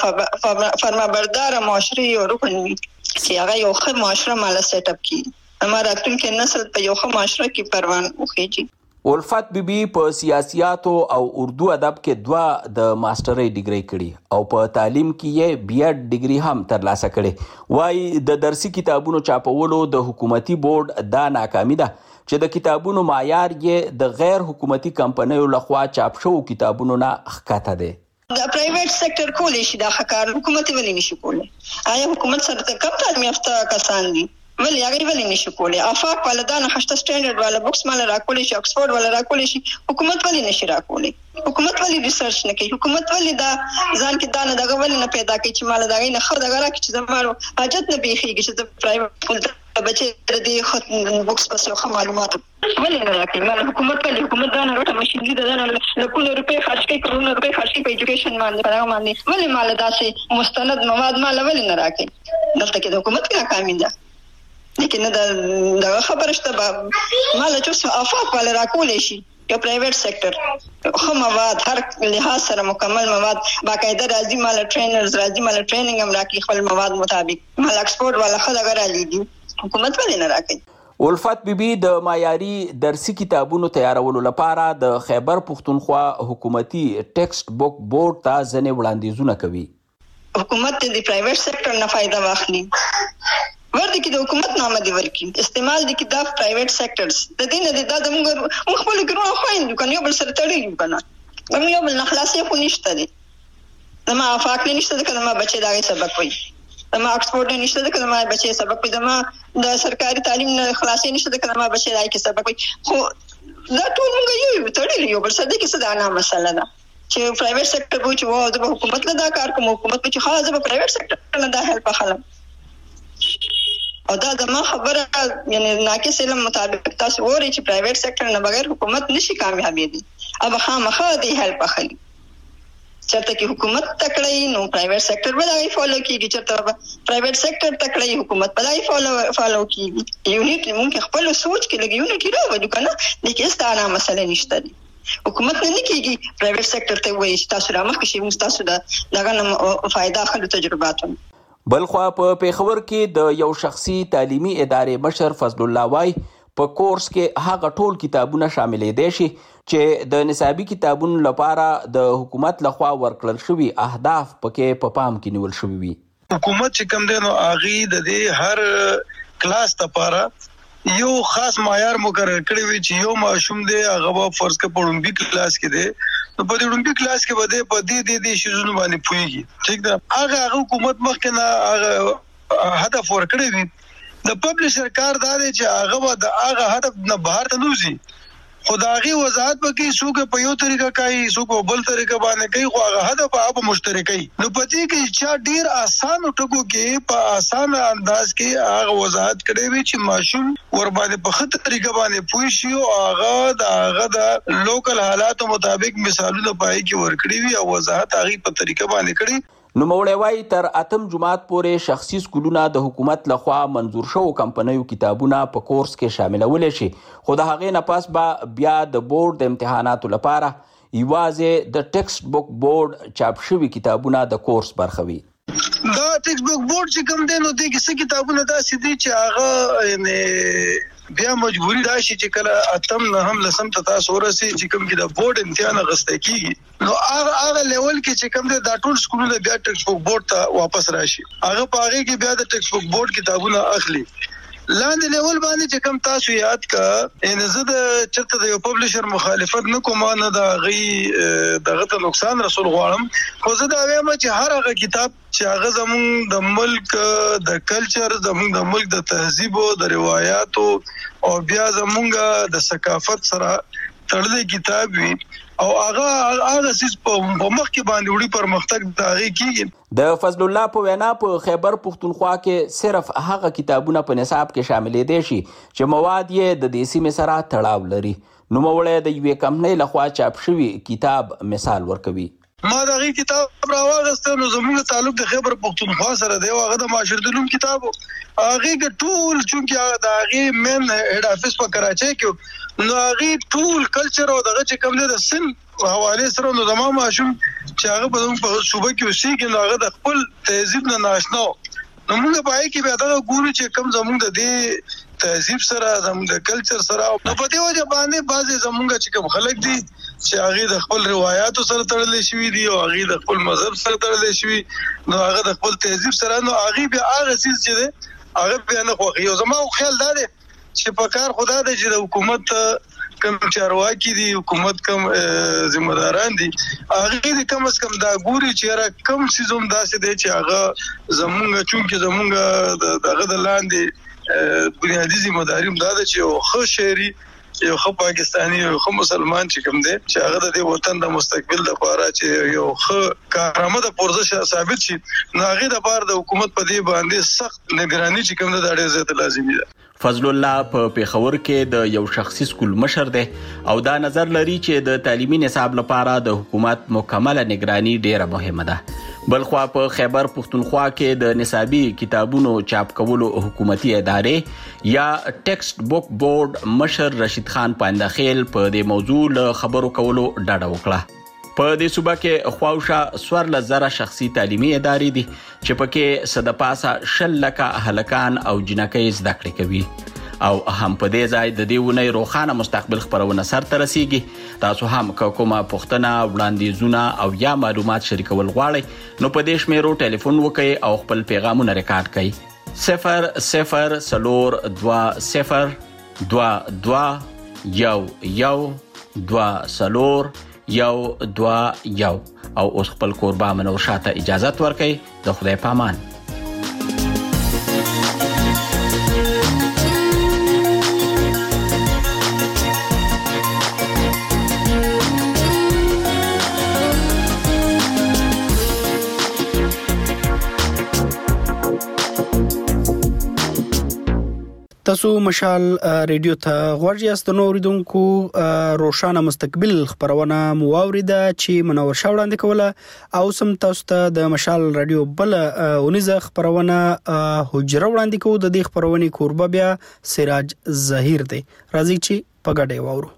فرمانبردار معاشري یو رکن وي چې هغه یو ښه معاشره مال سیټ اپ کړي. امر راتلونکي نسل په یو ښه معاشره کې پروان وخیږي. الفت بیبي په سیاسياتو او اردو ادب کې 2 د ماسترۍ ډیګري کړي او په تعلیم کې یې بي ایډ ډیګري هم ترلاسه کړي. وایي د درسي کتابونو چاپولو د حکومتي بورډ دا ناکامي ده چې د کتابونو معیار یې د غیر حکومتي کمپنیو لخوا چاپ شوو کتابونو نه ښکته دی. دا پرایویټ سېکټر کولی شي دا کار، حکومت ولې نشي کولی؟ آیا حکومت سره کم تعلیم یافته کسان دي؟ ولی هغه ولی نشي کولی. افاق والا دا نه خشته سټانډرډ والا بوکس مال راکولی شي، اکسفورد والا راکولی شي، حکومت ولی نشي راکولی؟ حکومت ولی ریسرچ نه کوي؟ حکومت ولی دا ځان کې دا نه دغه ولی نه پیدا کوي چې مال دغه نه خو دغه راکړي چې زمارو حاجت نه بیخیږي چې د پرایویټ سکول بچي دې خو بوکس پس یو معلومات ولی نه راکړي. مال حکومت دا نه روټه ماشينري ده نه لکونه روپے خرج کوي، کروڑونه روپے خرج کوي په ایجوکیشن باندې پرغه باندې. ولی مال داسې مستند مواد مال ولی نه راکړي؟ دلته کې د حکومت کې ناکامي ده. لیکن دا خبره شته مال چې افاق ولا راکولې شي یو پرایویټ سېکټر خو مواد هر لحاظ سره مکمل مواد باقاعده راځي، مال ټرینرز راځي، مال ټریننګ هم راکړي خپل مواد مطابق. مال اکسفورد والا خدای راځي، حکومت ولې نه راکړي؟ الفت بیبي د معیاري درسي کتابونو تیارولو لپاره د خیبر پښتونخوا حکومتي ټیکسټ بک بورډ ته ځنې وړاندیزونه کوي. حکومت د پرایویټ سېکټر نه فائدہ واخلي، ورته کې د حکومت نامه دی ورکی استعمال دي کې د پرایویټ سېکټرز د دې نه د موږ خپل ګرو خويندو کنه یو بل سره تړي کنه موږ یو بل نه خلاصې خو نشته دي. زما افاق نشته د کلمه بچي دا سبق وي، زما اکسفورد نشته د کلمه بچي سبق وي، زما د سرکاري تعلیم نه خلاصې نشته د کلمه بچي دا کې سبق وي. خو دا ټول موږ یو تړي یو بل سره د کې څه دا نه مسله ده. چې پرایویټ سېکټر به چې وو د حکومت له دا کار کوم حکومت به چې خاصه به پرایویټ سېکټر نه دا هیلپ اخلم او دا زما خبره یعنی ناقص علم مطابق تاسو وری چې پرایویټ سېکټر نه بغیر حکومت نشي کامیابېدی اب خامخا دی هیلپ اخلي چرته کې حکومت تکړه نو پرایویټ سېکټر به دای فالو کیږي چرته پرایویټ سېکټر تکړه حکومت به دای فالو کیږي یونټ موږ خپل سوچ کې لګي یونټ راوړو کنه لیکن ستاره مسله نشته دي حکومت نه کیږي پرایویټ سېکټر ته وایي تاسو را مخ شي تاسو دغه نه فائدہ اخلو تجرباتونه. بلخوا په پیښور کې د یو شخصي تعلیمي ادارې مشر فضل الله وای په کورس کې هغه ټول کتابونه شاملې دي چې د نصابي کتابونو لپاره د حکومت لخوا ورکړل شوي اهداف پکې په پام کې نیول شوي وي. حکومت چې کوم دی نو اغي د دې هر کلاس لپاره یو خاص معیار مقرر کړی وي چې یو ماشوم دی هغه فرض کړه په لومبي کلاس کې دی نو په لومبي کلاس کې بده په دې شیزونو باندې پويږي ٹھیک ده هغه حکومت مخکنه هغه هدف ورکړی وي د پبلشر کار دا دی چې هغه د هغه هدف نه بهر ته نوزي خدایي وضاحت پکې څوک په یو طریقه کوي څوک په بل طریقه باندې کوي خو هغه هدف په مشترکي نو پدې کې چې ډیر آسان ټکو کې په آسان انداز کې هغه وضاحت کړي وي چې ماشوم ور باندې په خطر طریقه باندې پوي شي او هغه د لوکل حالاتو مطابق مثالونه پای کې ور کړی وي او وضاحت هغه په طریقه باندې کړي. نوموړی وایي تر 8 جماعت پورې شخصي سکولونه د حکومت لخوا منظور شوو کمپنیو کتابونه په کورس کې شاملولی شي خو د هغې نه پس به بیا د بورډ د امتحاناتو لپاره یوازې د ټیکسټ بک بورډ چاپ شوي کتابونه د کورس برخه وي. دا ټیکسټ بک بورډ چې کوم دی نو دې کې څه کتابونه داسې دي چې هغه بیا مجبوری راشي چې کله اتم نه هم لسم ته تاسو ورسي چې کوم کې د بورډ امتحان غوښته کیږي نو هغه لیول کې چې کوم د ټول سکولونه بیا ټیکسټ بک بورډ ته واپس راشي هغه پاره کې بیا د ټیکسټ بک بورډ کتابونه اخلي لاندې لیول باندې چې کوم تاسو یاد کا ان زه د چرته د یو پبلشر مخالفت نه کوم نه د غي دغه ته نقصان رسول غواړم خو زه دا وایم چې هر هغه کتاب چې هغه زموږ د ملک د کلچر زموږ د ملک د تهذیب او د روایتو او بیا زموږ د ثقافت سره تړلې کتاب وي او هغه سیس په مخ کې باندې وړي پرمختګ داغي کیږي. د فضل الله په وینا په خیبر پختونخوا کې صرف هغه کتابونه په نصاب کې شاملې دي چې مواد یې د دې سیمې سره تړاو لري. نوموړی د یوې کمپنۍ لخوا چاپ شوي کتاب مثال ورکوي. ما دغه کتاب راوغسته نو زموږ تعلق د خیبر پختونخوا سره دی او هغه د معاشرت علوم کتاب هغه ټول چونکه د هغه مین هډ افیس په کراچۍ کې نو هغه ټول کلچر او دغه چې کوم د سن حواله سره نو زموږ ماشوم چې هغه په صوبه کې اوسېږي نو هغه د خپل تهذیب نه ناشنا نو موږ په هغه کې بیا دا ګورو چې کوم زموږ د دې تهذیب سره زموږ د کلچر سره نو په دې وجه باندې بعضي زموږ چې کوم خلک دي چې هغه د خپل روایتو سره تړلې شوی دي او هغه د خپل مذهب سره تړلې شوی نو هغه د خپل تهذیب سره نو هغه بیا هغه څه چې هغه بیا نه خوښي او زما خیال دا دی چې په کار خدا د چې د حکومت کم چارواکي دي حکومت کم ذمہ داران دي هغه دې کم از کم دا ګوري چې را کم سيزوم داسې دي چې هغه زمونږ چونکه زمونږ دغه د لاندې بنیادی ذمہ داري هم دا ده چې خو شهري یو خو پاکستاني یو خو مسلمان چې کوم دی چې هغه د دې وطن د مستقبل لپاره چې یو خو کارآمد پرځه ثابت شي نو هغه د لپاره د حکومت په دې باندې سخت نگرانی چې کوم د اړه زیات لازمي ده. فضل الله په پیښور کې د یو شخصي سکول مشر دی او دا نظر لري چې د تعلیمي نصاب لپاره د حکومت مکمله نگرانی ډیره مهمه ده. بلخوا په خیبر پختونخوا کې د نصابي کتابونو چاپ کولو حکومتي ادارې یا ټیکسټ بک بورډ مشر رشید خان پاندخیل په دې موضوع له خبرو کولو ډاډه وکړه. په دې صوبه کې خواوشا 14,000 شخصي تعلیمي ادارې دي چې پکې صدپاسه 10 لکه هلکان او جنکۍ زده کړې کوي او هم په دې ځای د دې ونې روښانه مستقبل خبرونه سرته رسیږي. تاسو هم کومه پوښتنه وړاندیزونه او یا معلومات شریکول غواړئ نو په دې شمیرو ټلیفون وکړئ او خپل پیغامونه ریکارډ کړئ 00222 1 او اوس خپل کوربه منور شاته اجازت ورکړئ. د خدای پامان. تاسو مشال ریډیو ته غوړ یاست. نو اوریدونکو روشانه مستقبل خبرونه مو اوریده چې منور شاه وړاندې کوله او سم تاسو ته د مشال رادیو بل اونیزه خبرونه حجره وړاندې کوو. د دې خبرونه کوربه بیا سراج ظهیر دی. راځي چې پګړې وورو.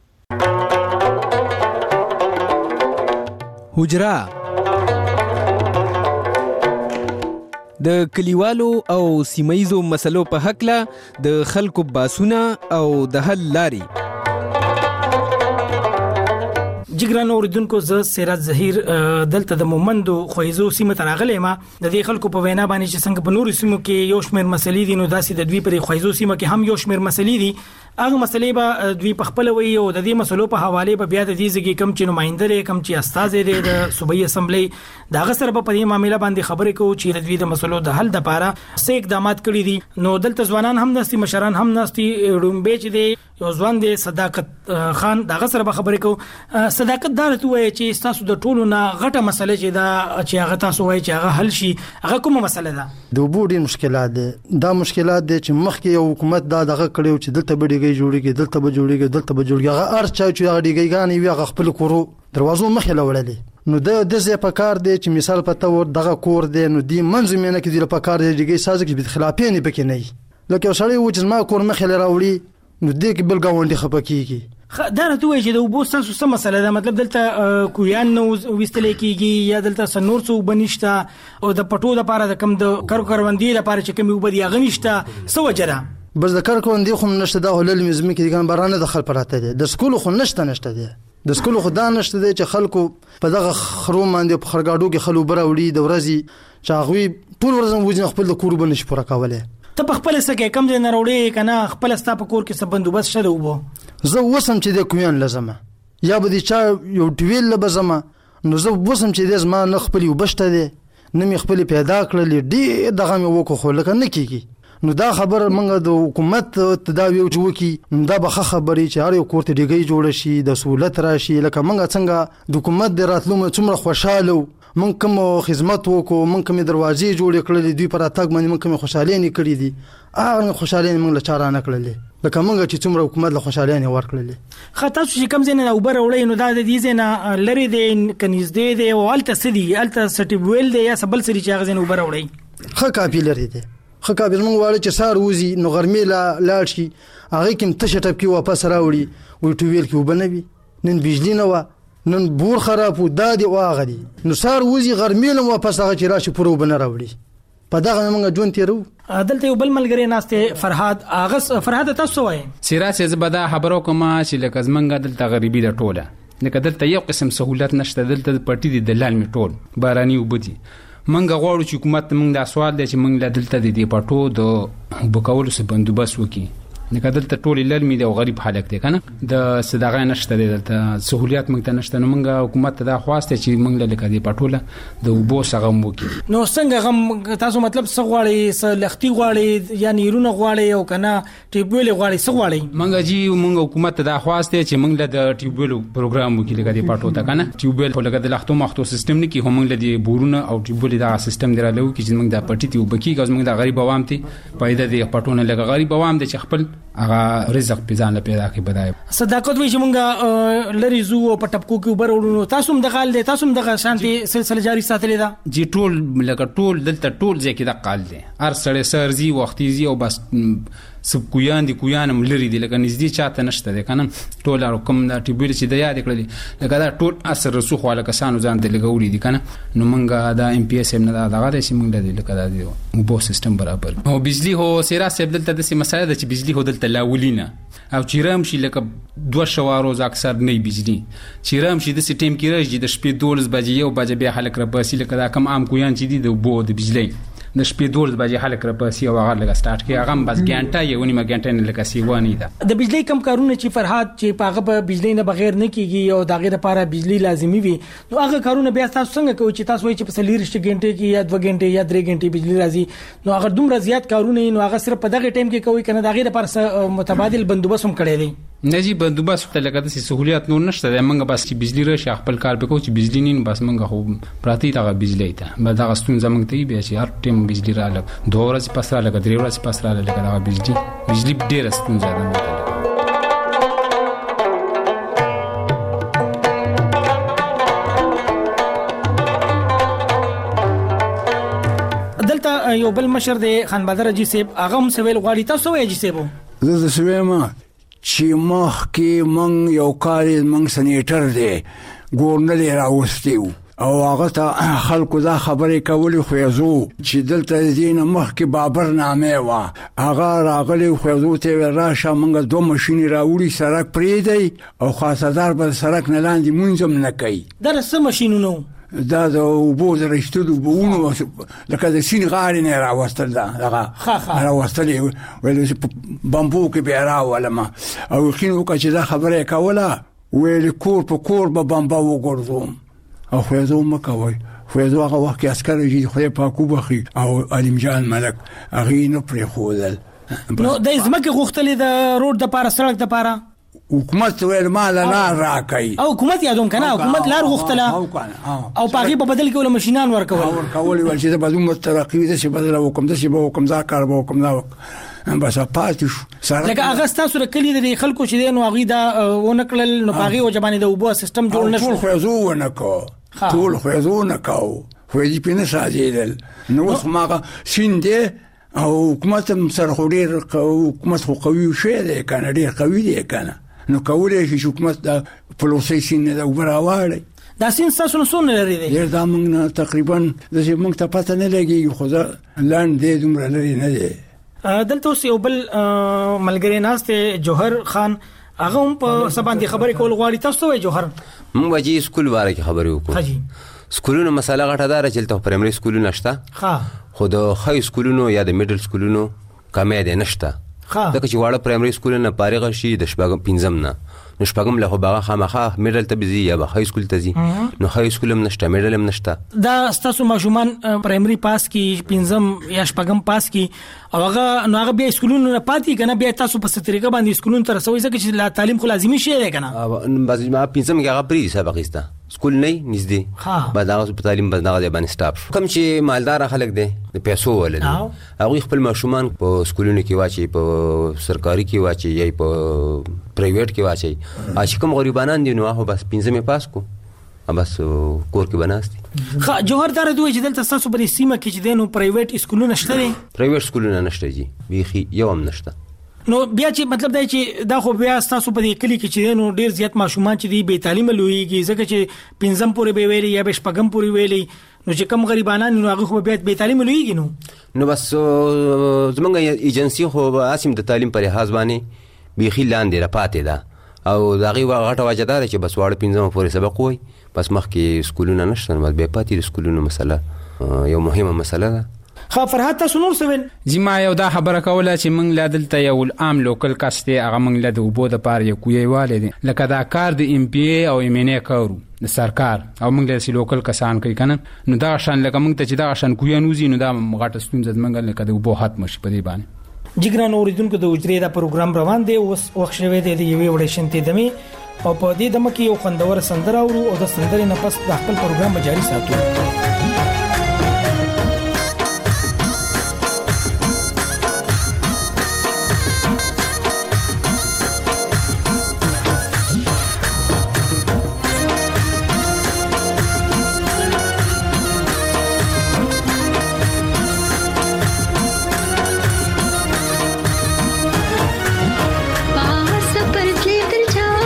حجره د کلیوالو او سیمایزو مسلو په حق له د خلکو باسونه او د حل لاري. جګران اوریدونکو زه سراج ظهیر دلته د مومندو خویزو سیمه تراغلی ما د دې خلکو په وینا باندې چې څنګه په نورو سیمو کې یو شمېر مسلې دي نو داسې د دوی پر خویزو سیمه کې هم یو شمېر مسلې دي. هغه مسلې به دوی په خپل وی او د دې مسلو په حواله به بیا د دې ځګي کم چې نمائنده لري کم چې استاد دی د صوبایي اسمبلی دغه سره په دې معاملې باندې خبرې کوو چې د دوی د مسلو د حل لپاره څه اقدامات کړي دي. نو دلته ځوانان هم نستي مشران هم نستي رومبه چې دی یو ځوان دی صداقت خان دغه سره به خبرې کوو. صداقت دار ته وایي چې تاسو د ټولو نه غټه مسله چې دا چې هغه تاسو وایي چې هغه حل شي هغه کومه مسله ده؟ د وبودي مشکلات دي. دا مشکلات دي چې مخکې یو حکومت دا دغه کړیو چې دلته بډیږي جوړیږي دلته دلته به جوړیږي هغه ارچا چې هغه دیګیګانی وی هغه خپل کورو دروازو مخې لوړلې. نو د زه په کار دی چې مثال پته ور دغه کور دی نو دی منځمنه کې د په کار دی دیګي سازه کې د خلافین پکې نه لکه سړی و چې ما کور مخې لراوړي نو دې کې بل گاونډي خپکیږي. دا نه توې چې د وبوستانو سم مسله ده مطلب دلته کویان نو وستل کېږي یا دلته سنور څو بنښتا او د پټو لپاره د کم د کروندې لپاره چې کوم وبدي غنښتا سو وجره بس د کارکوندې خو نشته دا هلل مزمه کې ګان بارانه دخل پراته دي. د سکول خو نشته دي. د سکول خو دا نشته دي چې خلکو په دغه خرو باندې په خرګاډو کې خلو براوړي د ورځي چې هغه ټول ورځ وځي خپل د کور بنش پوره کوله. ته په خپل سکه کم ځای نه وروړي کنه خپل ستا په کور کې څه بندوبست شته وبو. زه وسم چې د کویان لازمه یا به دي چا یو ټویل لبزمه نو زه وسم چې د زما نه خپل وبشته دي نه مې خپل پیدا کړل دي دغه مې وکړو خو لکه نه کیږي. نو دا خبر منګه د حکومت تداوی او چوکي دا به خبري چې هر یو کوړه دیګي جوړ شي د سہولت راشي لکه منګه څنګه د حکومت د راتلو څومره خوشاله من کوم خدمت وکړو من کوم دروازې جوړ کړل دوی پر اتاګ باندې من کوم خوشاله نه کړی دي هغه خوشاله من له چاره نه کړل لکه منګه چې څومره حکومت له خوشاله نه ورکړل. خاطر چې کم زنه اوبر وړي نو دا د دې زنه لری دی کنيزدې دی او الته سدي الته سټیبویل دی یا سبل سری چې هغه زنه اوبر وړي خه کاپی لري دی خه کابل مونږ واړی چې سار وزي نو غرمې لاړ شي هغه کوم تشه ټپ کې واپس راوړي وي ټویل کې وبنوي نن بجلی نه و نن بور خراب و دادي واغدي نو سار وزي غرمې له واپس هغه چې راشي پرو بن راوړي په دغه مونږ جون تیرو. دلته یو بل ملګری ناشته فرهاد اغس فرهاد تاسو وای سیراسه زبدا خبرو کومه چې لکه زمنګ دلته غریبي د ټوله لکه دلته یو قسم سہولت نشته دلته پټي دي دلال می ټول باراني وبدي منګه غواړو چې حکومت موږ دا سوال دی چې موږ دلته د دې پټو د بوکولو څخه بندوبست وکړي نکه دلته ټول لړمي دی او غریب حالک دی کنه د صداغه نشته دلته سہولیت موږ ته نشته نو موږ حکومت ته دا خواسته چې موږ لکه دې پټوله د وبو سره وکړي. نو څنګه غم تاسو مطلب سغواړي لختي غواړي یا نیرونه غواړي او کنه ټیبویل غواړي سغواړي موږ جی موږ حکومت ته دا خواسته چې موږ د ټیبویل پروګرام وکړي لکه دې پټو ته کنه ټیبویل په لکه د لختو مختو سیستم نه کې هم موږ د بورونه او ټیبویل دا سیستم درالو کې چې موږ د پټي ته وبکی ګاز موږ د غریب عوام ته پیدا دي پټونه لکه غریب عوام د خپل هغه رزق پیژان پیدا کی بدای صداقت وی چې مونږه لری زو او پټپکو کې وبر وړو تاسو هم د غال دي تاسو هم د شانتي سلسله جاری ساتلې ده جی ټول لکه ټول دلته ټول ځکه د قال دي هر سړی سرزي وختيزي او بس سب کویان دي کویان ملری دي لکه نږدې چاته نشته دي کنه ټول رقم د ټیبل چې د یاد کړل لکه دا ټول اثر رسوخ ولا کسانو ځان ته لګولې دي کنه نو مونږه دا ام پی اس ام نه دا غاړي چې مونږ د لکه دا دی مو سیستم برابر او بجلی هو سیرا سب دلته د مسایل د چې بجلی هو دلته لاولینه او چیرام شي لکه 2 شواروز اکثر نه بجلی چیرام شي د سیستم کې راځي د شپې 12 بجې یو بجې بیا خلک را باسي لکه دا کم عام کویان چې دي د بو د بجلی د شپې 12 بجې خلک را باسي او هغه لګا سٹارټ کې هغه بس ګانټه یو نیمه ګانټه نه لکه سیوانی ده د بجلی کم کارونه چې فرهاد چې پاغه په بجلی نه بغیر نه کیږي او دغه لپاره بجلی لازمي وي نو هغه کارونه بیا تاسو څنګه کوئ چې تاسو وایي چې په سلیرشت غنټه کې یا 2 غنټه یا 3 غنټه بجلی راځي نو هغه دومره زیات کارونه نو هغه صرف په دغه ټیم کې کوي کنه دغه لپاره متبادل بندوبست هم کړی دی نجی بندوبست ته لکه د سہولیات نور نشته د منګه بس چې بجلی راشي خپل کار وکړو چې بجلی نه بس منګه خو پراتی تا بجلی ته به دا غستون زمنګ ته بیا چې هر ټیم بجلی را لګ 2 ورځې پس را لګ 3 ورځې پس را لګ دا بجلی ډیر ستون زیاده دلته یو بل مشر د خان بدر اجي صاحب هغه هم سویل غواړي تاسو یې اجي صاحب زه د سویما چې مخ کې مونږ یو کال مونږ سنیټر دی ګورنر راوستیو او هغه ته خلکو دا خبرې کولې خو یزو چې دلته دین مخ کې بابر نامه وا هغه راغلی خو یزو ته راشه مونږ 2 ماشينې راوړي سړک پرې دی او خاصدار په سړک نه لاندې مونږ نه کوي دا څه ماشينونو دا د وبو درشتو بونو لکه د سین غاړې نه راوستل دا هغه راوستل ویل بامبو کې به راولم او خینو چې دا خبره کوله ویل کور په کور به بامبا وګرځوم او خو زه مکوي خو زه هغه وخت عسكر جدي خو په کوبخي او علیم جان ملک هغه نه پرې خودل نو د ازمکه غوښتلې د روډ د پاره سړک د پاره حکومت ویل مال لار راکای او حکومت یادوم کنه حکومت لار غوښتله او پاغي په بدل کې ول ماشينان ورکول ول چې د بدوم ترقی د څه بدل وکم د څه وکم دا کار وکم دا بس پاتې سره لکه هغه تاسو رکلی د خلکو چې نو هغه دا ونکړل نو پاغي او جبانه د وبو سیستم جوړ نشو خو زو ونکو ټول خو زو نکاو خو دې پینې ساجیدل نو اوس ماغه سینده او حکومت سره خوري حکومت خو قوي شه ده کنه ډیر قوي دی کنه نو کولای شي حکومت د پروسیسین د وبراواړي دا سین تاسو نو سن لري دی ډیر دا موږ تقریبا د موږ ته پته نه لګي خو ځا لاند دې دومره لري نه دی دلته اوس یو بل ملګری ناشته جوهر خان هغه هم په سباندې خبرې کول غواړي تاسو وای جوهر موږ واجی سکول واره کې خبرې وکړو سکولونو مسله غټه دار چې ته پرایمري سکولونه نشته ها خو د های سکولونو یا د میډل سکولونو کمې ده نشته دا چې واړه پرایمري سکولونه فارغ شي د شپږم پنځم نه نو شپږم له باغه خامخه میډل ته بيزي یا های سکول ته زی نو های سکول هم نشته میډل هم نشته دا تاسو ماشومان پرایمري پاس کی پنځم یا شپږم پاس کی او هغه نو هغه بیا سکولونو نه پاتې کنه بیا تاسو په سترګه باندې سکولونو تر سوي ځکه چې تعلیم خو لازمي شی دی کنه بعضی ما پنځم کې هغه پری سبقستا سکول نه نږدې بعد هغه په تعلیم باندې باندې سټاپ کوم چې مالدار خلک دي د پیسو ولل هغه خپل ماشومان په سکولونو کې واچي په سرکاري کې واچي یا په پرایویټ کې واچي چې کوم غریبانان دي نو هغه بس پنځمه پاس کو بس کور کې بناستي جوهر دار دوی چې دلته تاسو بری سیمه کې چې دینو پرایویټ سکولونه نشته دي پرایویټ سکولونه نشته جی بيخي یو هم نشته نو بیا چې مطلب دی چې دا خو بیا تاسو په دې کلی کې چې نو ډیر زیات ماشومان چې دی به تعلیم لويږي ځکه چې پنځم پورې به ویلي یا به شپږم پورې ویلي نو چې کم غریبانان نو هغه خو بیا به تعلیم لويږي نو بس زمونږ ایجنسی خو اسیم د تعلیم پر لحاظ باندې بيخي لاندې را پاتې ده او دا غي غټه وجه ده چې بس واړه پنځم پورې سبق وای بس مخکې سکولونه نشته نو به پاتې سکولونو مسله یو مهمه مسله ده خا فرحت تاسو نور سوین جما یو دا خبره کوله چې موږ لا دلته یو عام لوکل کاسته هغه موږ له وبو د پاره یو کوی والي لکه دا کار د ام پی ای او ام ان ای کارو د سرکار او موږ له لوکل کسان کوي کنه نو دا شان لکه موږ ته چې دا شان کوی نوزي نو دا غټه ستونزه موږ لکه د وبو حت مشي په دی باندې جګران اوریدونکو د وجري دا پروګرام روان دی اوس وخت شوی دی د یوې وړې شنتې دمي او په دې دمه کې یو خوندور سندره او د سندرې نه پس د خپل پروګرام جاري ساتو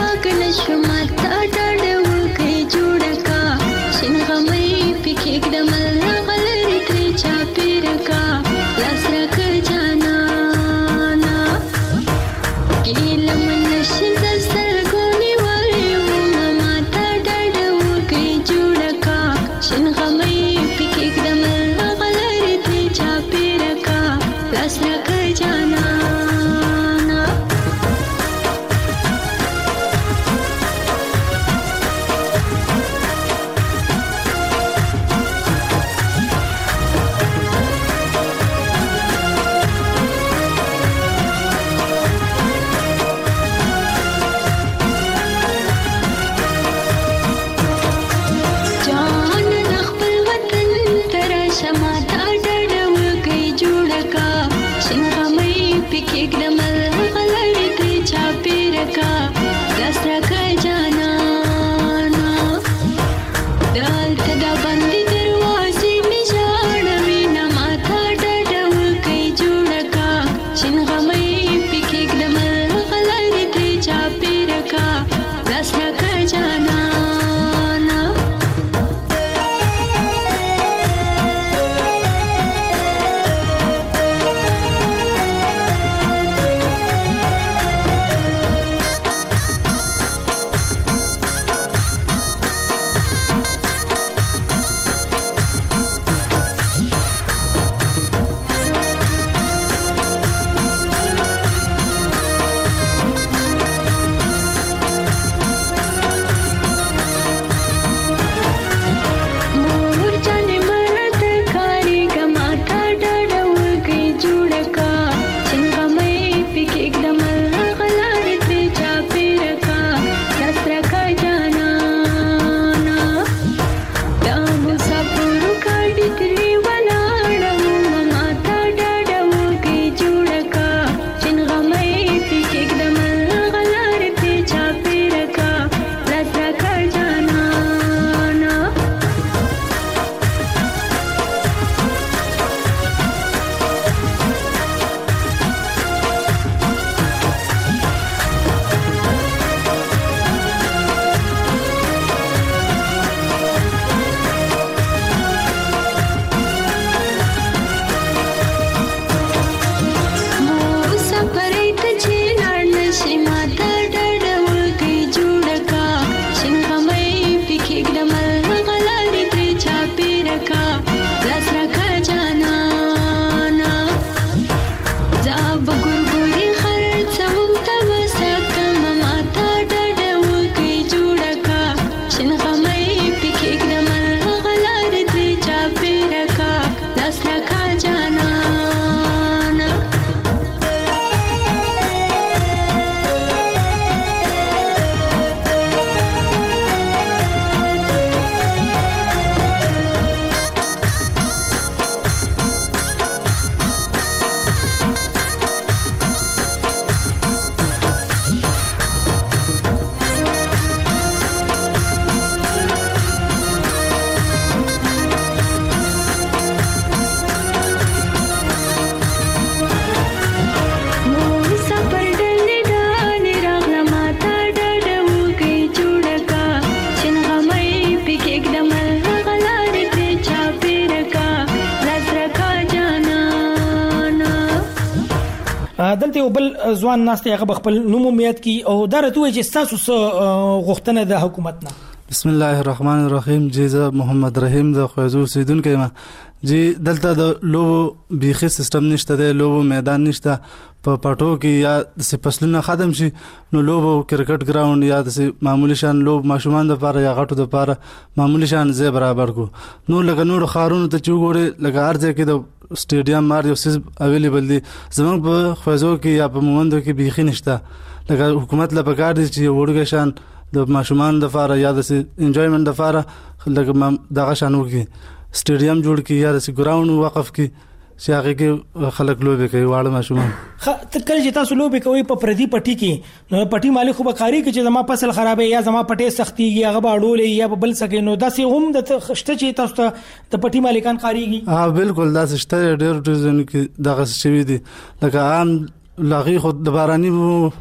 एकदम دلته یو بل ځوان ناشته هغه خپل نوم میات کی او دا رته چې تاسو غوښتنه د حکومت نه. بسم الله الرحمن الرحیم. جی زه محمد رحیم د خوځو سیدونکو ما. جی دلته د لوبو بیخي سیستم نشته دی، لوبو میدان نشته. په پټو کې یا د فصلونه ختم شي نو لوبو کرکټ ګراوند یا د معمولی شان لوب ماشومان د لپاره یا غټو د لپاره معمولی شان زی برابر کو. نو لکه نور خارونو ته چوغوري لکه ارزه کې د سټیډیم مار یو سیس اویلیبل دي، زمونږ په خوځو کې یا په مومندو کې بیخي نشته. لکه حکومت له پکار دي چې وړوګه شان د ماشومان د لپاره یا د انجوایمنت د لپاره لکه دغه شان وکي سټیډیم جوړ کی یا د ګراوند وقف کی چې هغه کې خلک لوبي کوي واړه ماشومان. ته کله چې تاسو لوبي کوي په پردي پټي کې نو پټي مالک خو به کاری کې چې زما فصل خرابې یا زما پټي سختيږي هغه باړولې یا بل سکه نو داسې هم د خشته چې تاسو ته د پټي مالکان کاریږي. بالکل داسې شته ډېر ډېر کې دغه شوی دي. لکه عام لاغي خو د باراني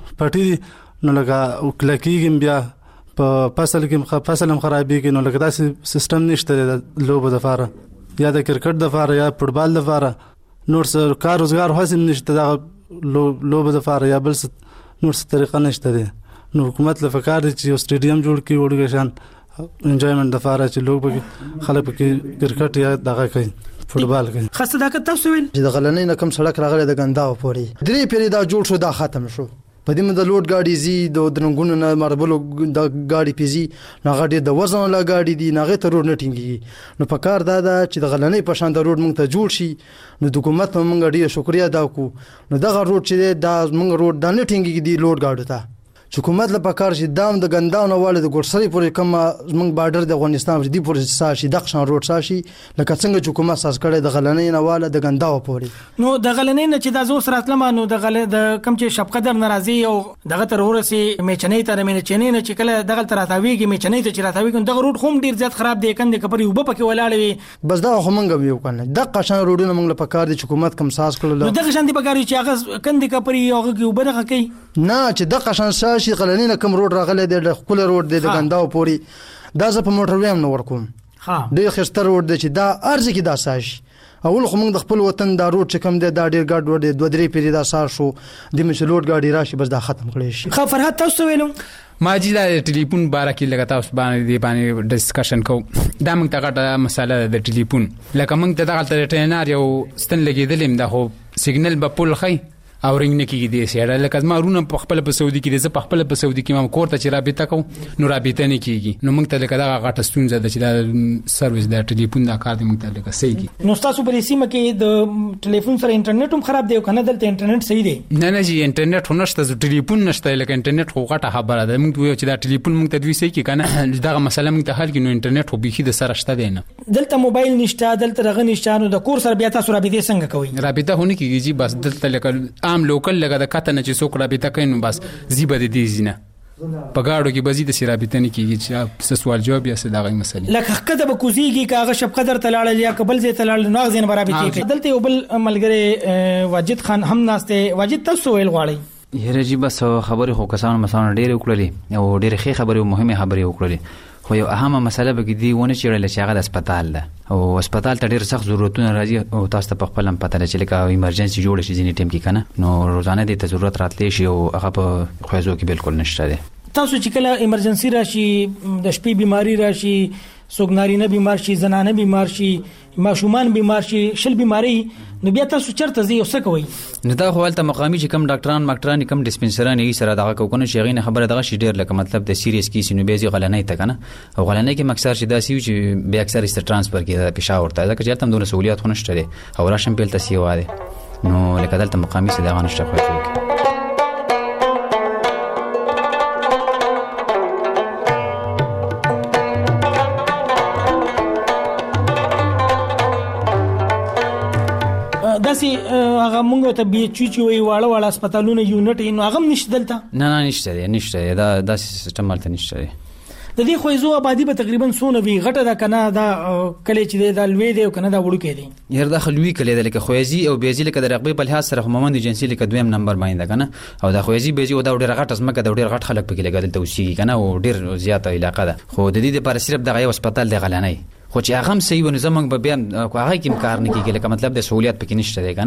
پټي نو لکه وکلکیږم بیا په فصل کې فصل هم خرابېږي نو لکه داسې سیستم نشته د لوبو د لپاره یا د کرکټ د لپاره یا فوټبال د لپاره نور څه کار روزګار حاصل نشته دا لوبو د لپاره یا بل نور څه طریقه نشته دي. نو حکومت له فکر دي چې یو سټیډیم جوړ کړي وړوګه شان انجوایمنت د لپاره چې لوب خلک کې کرکټ یا دغه کوي فوټبال کوي. خاصه دا که تاسو ویل چې د غلنۍ نه کم سړک راغلی د ګنداو پورې درې پیری دا جوړ شو دا ختم شو. په دې مده لوډ گاډي زی د درنګونو نه ماربلو د گاډي پیزي نه غاډي د وزن لا گاډي دي نه غته روډ نټینګي. نو په کار دا چې د غلنۍ په شان د روډ مونږ ته جوړ شي نو د حکومت مونږ ډیر شکریا ادا کو. نو دغه روډ چې دا مونږ روډ د نټینګي دي لوډ گاډو ته حکومت له پکار شي دام د ګنداو نه والي د ګورسري پورې کوم زمنګ بارډر د افغانستان دی پورې ساشي د قشان روډ ساشي لکه څنګه چې حکومت ساس کړي د غلنۍ نه واله د ګنداو پورې. نو د غلنۍ نه چې د زو سره تلم نو د کم چې شپقدر ناراضي او دغه تر ورسي میچنې تر میچنې نه چې کله دغه تر راتاویږي میچنې ته چې راتاویږي دغه روډ هم ډیر زیات خراب دی کنده کپري وب پکې ولاړ وي. بس دا خو مونږ یو کنه د قشان روډونه مونږ په کار دي چې حکومت کم ساس کړل. نو دغه شان دی په کار چې هغه کنده کپري هغه کې وبره کوي نه چې د قشان ساشي غلنۍ نه کم روډ راغله د خپل روډ د ګنداو پوري دا ز په موټر ویم نو ورکوم. ډېر خستر روډ دی چې دا ارزه کې دا ساش اول خو موږ د خپل وطن دا روډ چې کم دی دا ډېر ګاډ ور دی 2-3 پیری دا سار شو د مشلوډ ګاډي راشي بس دا ختم کړی شي. خو فرحت تاسو ویلو ما جی دا ټلیفون بارکه لګا تاسو باندې ډسکشن کو دا موږ ته غټه مساله د ټلیفون لکه موږ ته دغه ټرینر یو ستن لګیدلم دا خو سیګنل په پول خي او رنګ نه کیږي د سیاره لکه ما رونه په خپل په سعودي کې د په خپل په سعودي کې ما کوړه چې رابطه کو نو رابطه نه کیږي نو موږ ته لکه دا غټه ستونزه ده چې دا سرویس د ټلیفون دا کار دی موږ ته لکه صحیح کی. نو تاسو په سیمه کې د ټلیفون سره انټرنیټ هم خراب دی کنه دلته انټرنیټ صحیح دی؟ نه نه جی انټرنیټ نشته ټلیفون نشته لکه انټرنیټ خو غټه خبره ده موږ وایو چې دا ټلیفون موږ ته دوی صحیح کی کنه دغه مسله موږ ته حل کینو انټرنیټ خو بيخي د سره شته دی نه دلته موبایل نشته دلته رغه نشته نو د کور سره بیا تاسو رابطه څنګه کوئ؟ رابطه هونه کیږي جی بس دلته لکه عام لوکل لکه کته نه چې څوک رابطه کوي نو بس زیبه دي زینه په گاډو کې بزید سی رابطه نه کیږي چې سوال جواب یا څه دغه مسلې لکه کده به کوزيږي کاغه شپ قدر تلاړل یا قبل زی تلاړل نو غزين برابر کیږي دلته یو بل ملګری واجد خان هم ناشته واجد تاسو ویل غواړي یره جی بس خبرې خو کسانو مثلا ډېر وکړلې او ډېر ښه خبرې او مهمه خبرې وکړلې خو یو اهمه مسله به دی ونه چیرل چې هغه د هسپتال ده او هسپتال ته ډېر سخت ضرورتونه راځي او تاسو ته په خپل هم پته لري چې لکه ایمرجنسي جوړ شي ځینې ټیم کې کنه نو روزانه د ضرورت راتلی شي او هغه په خوځو کې بالکل نشته ده. تاسو چې کله ایمرجنسي راشي د شپې بیماری راشي سوګناري نه بیمار شي زنانه بیمار شي ماشومان بیمار شي شل بیماری نو بیا تاسو چرته زی اوسه کوي نو دا خو ولته مقامي چې کم ډاکټران کم ډیسپنسران یې سره دغه کوونه شي غینه خبره دغه شي ډیر لکه مطلب د سیریس کیس نو بیزي غلنۍ ته کنه او غلنۍ کې مکسر شي داسي چې به اکثر است ترانسفر کې پېښور ته ځکه چې تم دونه سہولیت خو نشته او راشم پیل تاسي واده نو لکه دلته مقامي سره دغه نشته خو داسي هغه مونږ ته بي چي وي واړه هسپتالونه یونټ نو هغه نشته دلته نه نشته دا داسي سیستم مالته نشته د دې خوځو آبادی به تقریبا سونه وی غټه دا کنه دا کله چې د لوی دی او کنه دا وړو کې دی ير داخل وی کله د لکه خوځي او بیزي لکه د رقبې په لحاظ سره مومند ایجنسی لکه دویم نمبر باندې کنه او دا خوځي بیزي او دا ډېر غټ اسمه دا ډېر غټ خلک پکې لګیدل توسي کنه او ډېر زیاته علاقه ده خو د دې لپاره صرف دغه هسپتال دی غلنۍ خو چې هغه هم صحیح ونه زمنګ به بیا هغه کې کار نه کیږي لکه مطلب د سہولیت پکې نشته دی کنه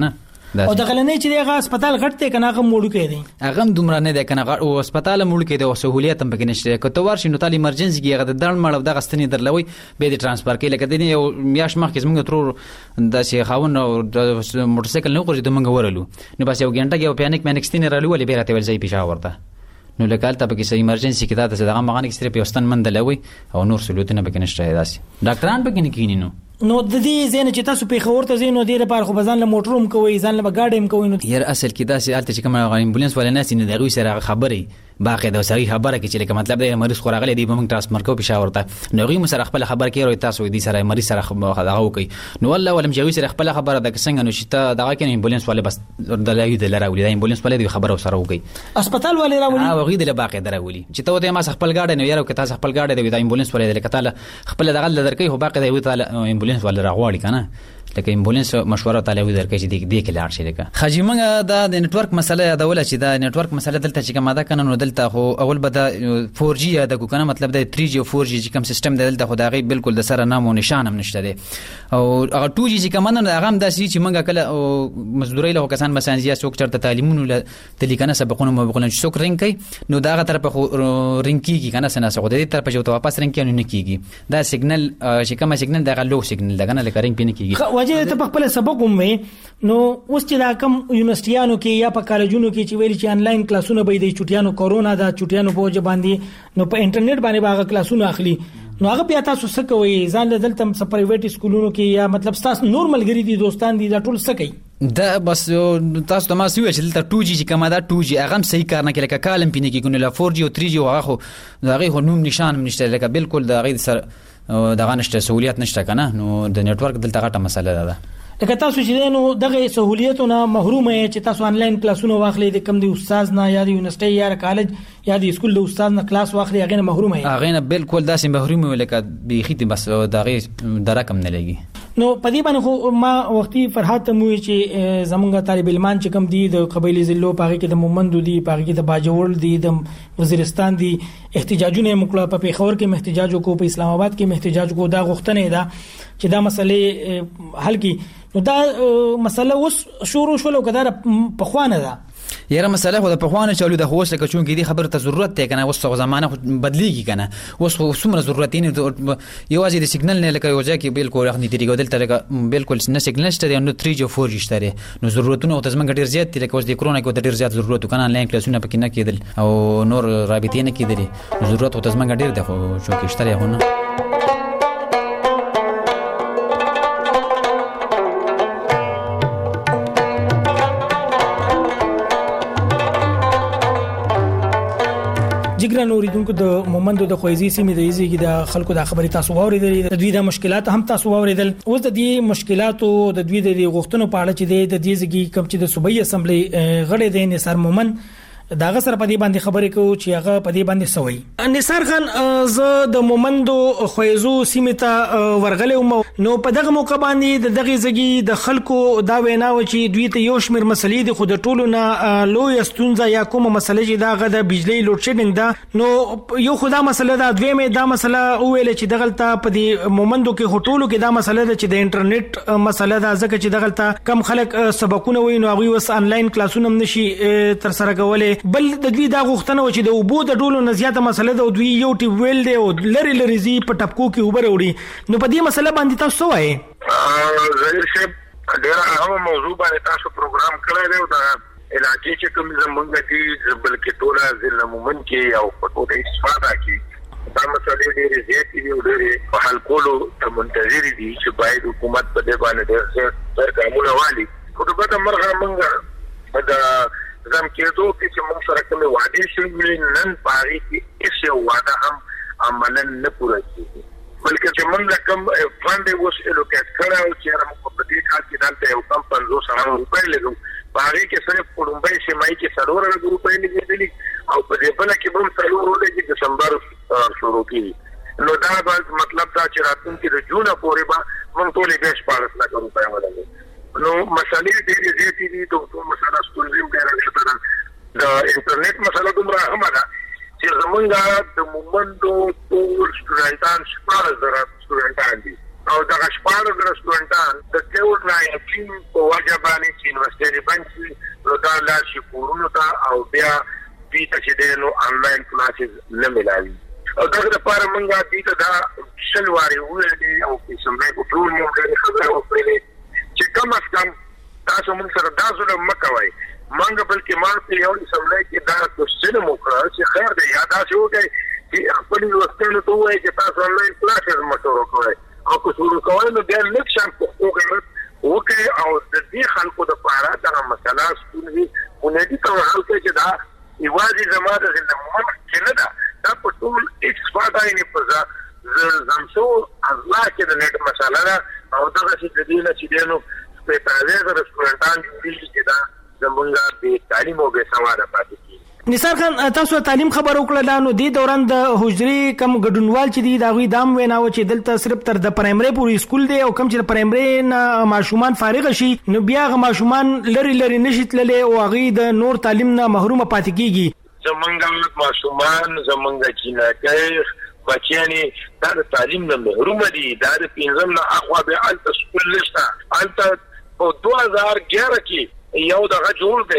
او د غلنې چې دغه هسپتال غټ ته کنه هغه موړو کې دي هغه دومره نه ده کنه او هسپتال موړو کې د سہولیت هم پکې نشته کته ورشي نو تعالی ایمرجنسي کې هغه د دړ مړ د غستنی درلوي به د ترانسفر کې لکه د یو میاش مخ کې زموږ تر د شي خاون او د موټر سایکل نه غوړي د منګ ورلو نو بس یو غنټه کې پانیک مانکستین رالو ولې بیرته ول ځای پېښور ته نو لکه البته کې سې ایمرجنسي کې دا دغه مغان کې ستري پیوستان مندلوي او نور سلوتونه پکې نشته داسي ډاکټران پکې نه کینی نو د دې زین چې تاسو په خبرته زینو ډیره پر خو بزان له موټروم کوي ځان له گاډیم کوي نو یار اصل کې دا سي الته چې کوم امبولانس ولا ناس نه دغه سره خبري باقي دا صحیح خبره کې چې مطلب د مریض خو راغلي دی موږ ترانسفر کو پېښور ته نو غي مسره خپل خبر کې روي تاسو دي سره مریض سره دغه کوي نو والله ولم جوي سره خپل خبره د څنګه نو شته دغه کې امبولانس ولا بس د لایو د لراولي د امبولانس ولا دی خبره سره وکي هسپتال ولا راولي او غي د باقي دراولي چې ته د ما خپل گاډي نو یارو کې تاسو خپل گاډي د امبولانس ولا د کتاله خپل دغه درکې هو باقي د وی امبولانس ولا راغواړي کنه لکه امبولانس مشوره تعالی درکې چې دې کې لاړ شي لکه خجی موږ د نتورک مسله یادول چې دا نتورک مسله دلته چې کومه ده کنه نو دلته خو اول به د 4G یا د کنه مطلب د 3G او 4G چې کوم سیستم دلته خو دا غي بالکل د سره نام او نشان هم نشته دي او هغه 2G چې کومه نه هغه هم د چې موږ کله مزدوري له کسان مسانزیا څوک چرته تعلیمونو له لیکنه سبقونه مبقونه څوک رنګ کوي نو دا غتر په رنګ کیږي کنه سنه څه د دې طرف چې واپس رنګ کینو نه کیږي دا سیګنل چې کومه سیګنل دا لو سیګنل دا کنه لکه رنګ پینې کیږي وجه ته په خپل سبق هم نو اوس چې دا کم یونیورسيټیانو کې یا په کالجونو کې چې ویل چې انلاین کلاسونه به د چټیانو کورونا دا چټیانو په وجه باندې نو په انټرنیټ باندې باغ کلاسونه اخلي نو هغه بیا تاسو څه کوي ځان له دلته په پرایویټ سکولونو کې یا مطلب تاسو نورمال غری دي دوستان دي دا ټول څه کوي دا بس تاسو ته ما سوي چې دلته 2G چې کومه دا 2G هغه صحیح کار نه کوي لکه کالم پینې کې ګونه لا 4G او 3G او هغه دا غي نوم نشان نشته لکه بالکل دا غي سر دغه نشته سہولیت نشته کنه نو د نتورک دلته غټه مسله ده لکه تاسو چې نو دغه سہولیتونه محروم یې چې تاسو انلاین کلاسونه واخلې د کم دی استاد نه یا د یونیورسيټي یا کالج یا د سکول د استاد نه کلاس واخلې هغه نه محروم یې هغه نه بالکل داسې محروم وي لکه بيخي بس دغه درکم نه لګي نو پدې باندې خو ما وختي فرحات ته موي چې زمونږ طالب علمان چې کم دي د قبایلی ضلعو پاره کې د مومندو دي پاره کې د باجوړ دي د وزیرستان دي احتجاجونه مکړه په پیښور کې احتجاج کو په اسلام آباد کې احتجاج کو دا غوښتنه ده چې دا مسلې حل کی نو دا مسله اوس شروع شول او کدا په خوانه ده یاره مسله خو د پخوانه چالو د هوسه که چون کې دي خبره ته ضرورت ته کنه اوس زمانه بدلیږي کنه اوس خو څومره ضرورت نه یوازې د سیګنل نه لکه یو ځکه بالکل اخني طریقو دلته لکه بالکل نه سیګنل شته نو 3G او 4G شته نو ضرورتونه او تزمن ډیر زیات دي لکه اوس د کرونا کې ډیر زیات ضرورت کنه انلاین کلاسونه پکې نه کېدل او نور رابطې نه کېدل ضرورت او تزمن ډیر ده خو چې شته هونه جګران اوریدونکو د مومندو د خوځي سیمې د ایزي کې د خلکو د خبري تاسو اوریدل د دوی د مشکلات هم تاسو اوریدل اوس د دې مشکلاتو د دوی د غوښتنو په اړه چې د دې ځګي کم چې د صوبایي اسمبلی غړي د نثار مومن داغه سره په دې باندې خبرې کوو چې هغه په دې باندې سوي نثار خان ز د مومندو خوځو سیمې ته ورغلې نو په دغه موقع باندې د دغه ځګي د خلکو دا وینا و چې دوی ته یو شمیر مسلې د خود ټولو نه لوی استونزه یا کومه مسله چې دغه د بجلی لوډ شیډینګ ده نو یو خدا مسله دا دویمه دا مسله ویل چې دغلته په دې مومندو کې هټولو کې دا مسله ده چې د انټرنیټ مسله ده ځکه چې دغلته کم خلک سبقونه ویني او هغه وس انلاین کلاسونه هم نشي تر سره کولای بل د دوی دا غوښتنه و چې د اوبو د ټولو نزياته مسله د دوی یو ټیپ ویل دی او لری زی په ټپکو کې اوبر وړي نو په دې مسله باندې تاسو وایي زهیر صاحب ډیر اهم موضوع باندې تاسو پروګرام کړی دی دا علاقې چې کوم زمونږ دي بلکې ټوله ضلع مومن کې او په ټوله استفاده کې دا مسلې ډېرې زیاتې دي او ډېرې په حل کولو ته منتظر دي چې باید حکومت په دې باندې ډېر ګامونه واخلي خو د بده مرغه موږ د زم کېدو چې موږ سره کوم وعده شوي نن پاري کې هیڅ وعده هم عملاً نه پوره کیږي بلکې چې موږ کوم فند اوس الوکیټ کړو چې موږ په دې کال کې دلته یو کم 500 روپۍ لګو پاري کې صرف کومبای سیمای کې 300 روپۍ لګېدلې او په دې بل کې هم 300 روپۍ د دسمبر شروع کیږي نو دا مطلب دا چې راتلونکي د جون پورې به موږ ټول یې 14 لک روپۍ ولګو نو مسالې ډېرې زیاتې دي ټول مسله ستونزې ډېرې دي د انټرنیټ مسله دومره اهمه ده چې زمونږ د مومندو ټول سټوډنټان 14,000 سټوډنټان دي او د غشپانو رستورانټان د کووډ-19 په وجه باندې چې یونیورسيټي باندې نو دا لاشي کورونو ته او بیا دې ته چې نو انلاین کلاسز نه ملایي او دغه لپاره موږ دې ته دا شلواري وړي او په سمې کو ټول موږ خبره وکړي چې کوم څنګه تاسو موږ سره دا ظلم مکوئ موږ بلکې ما په یو سملای کې دا کوشش وکړ چې خیر دی یا دا شو چې خپل وختونو ته وایي چې تاسو انلاین کلاسز مشورو کوئ او کو شروع کوئ نو بیا لکشن په وګورئ وکي او د دې خلکو د پاره دا مسله ستونزي ونهدي ته حل کوي چې دا ایوازي زماده زموږ کې نه دا په ټول اکسپاټای نه پزا زمسو الله کې د نت مسله او دا چې د دې نه چې دینو په پرایویټ رستورانټان کې دا زمونږه د تعلیم او به سواده پاتې نثار خان تاسو تعلیم خبر وکړه نو د دوران د حجري کم ګډونوال چې دی دا غوي دام ویناو چې دلته صرف تر د پرایمري پورې سکول دی او کم چې پرایمري نه ماشومان فارغ شي نو بیا غ ماشومان لری نشیتللې او غوي د نور تعلیم نه محروم پاتې کیږي زمونږه ماشومان زمونږه جنکې بچیانی دا تعلیم نه محروم دي دا د پنځم نه اخوا به الته سکول نشته الته په 2011 کې یو دغه جوړ دی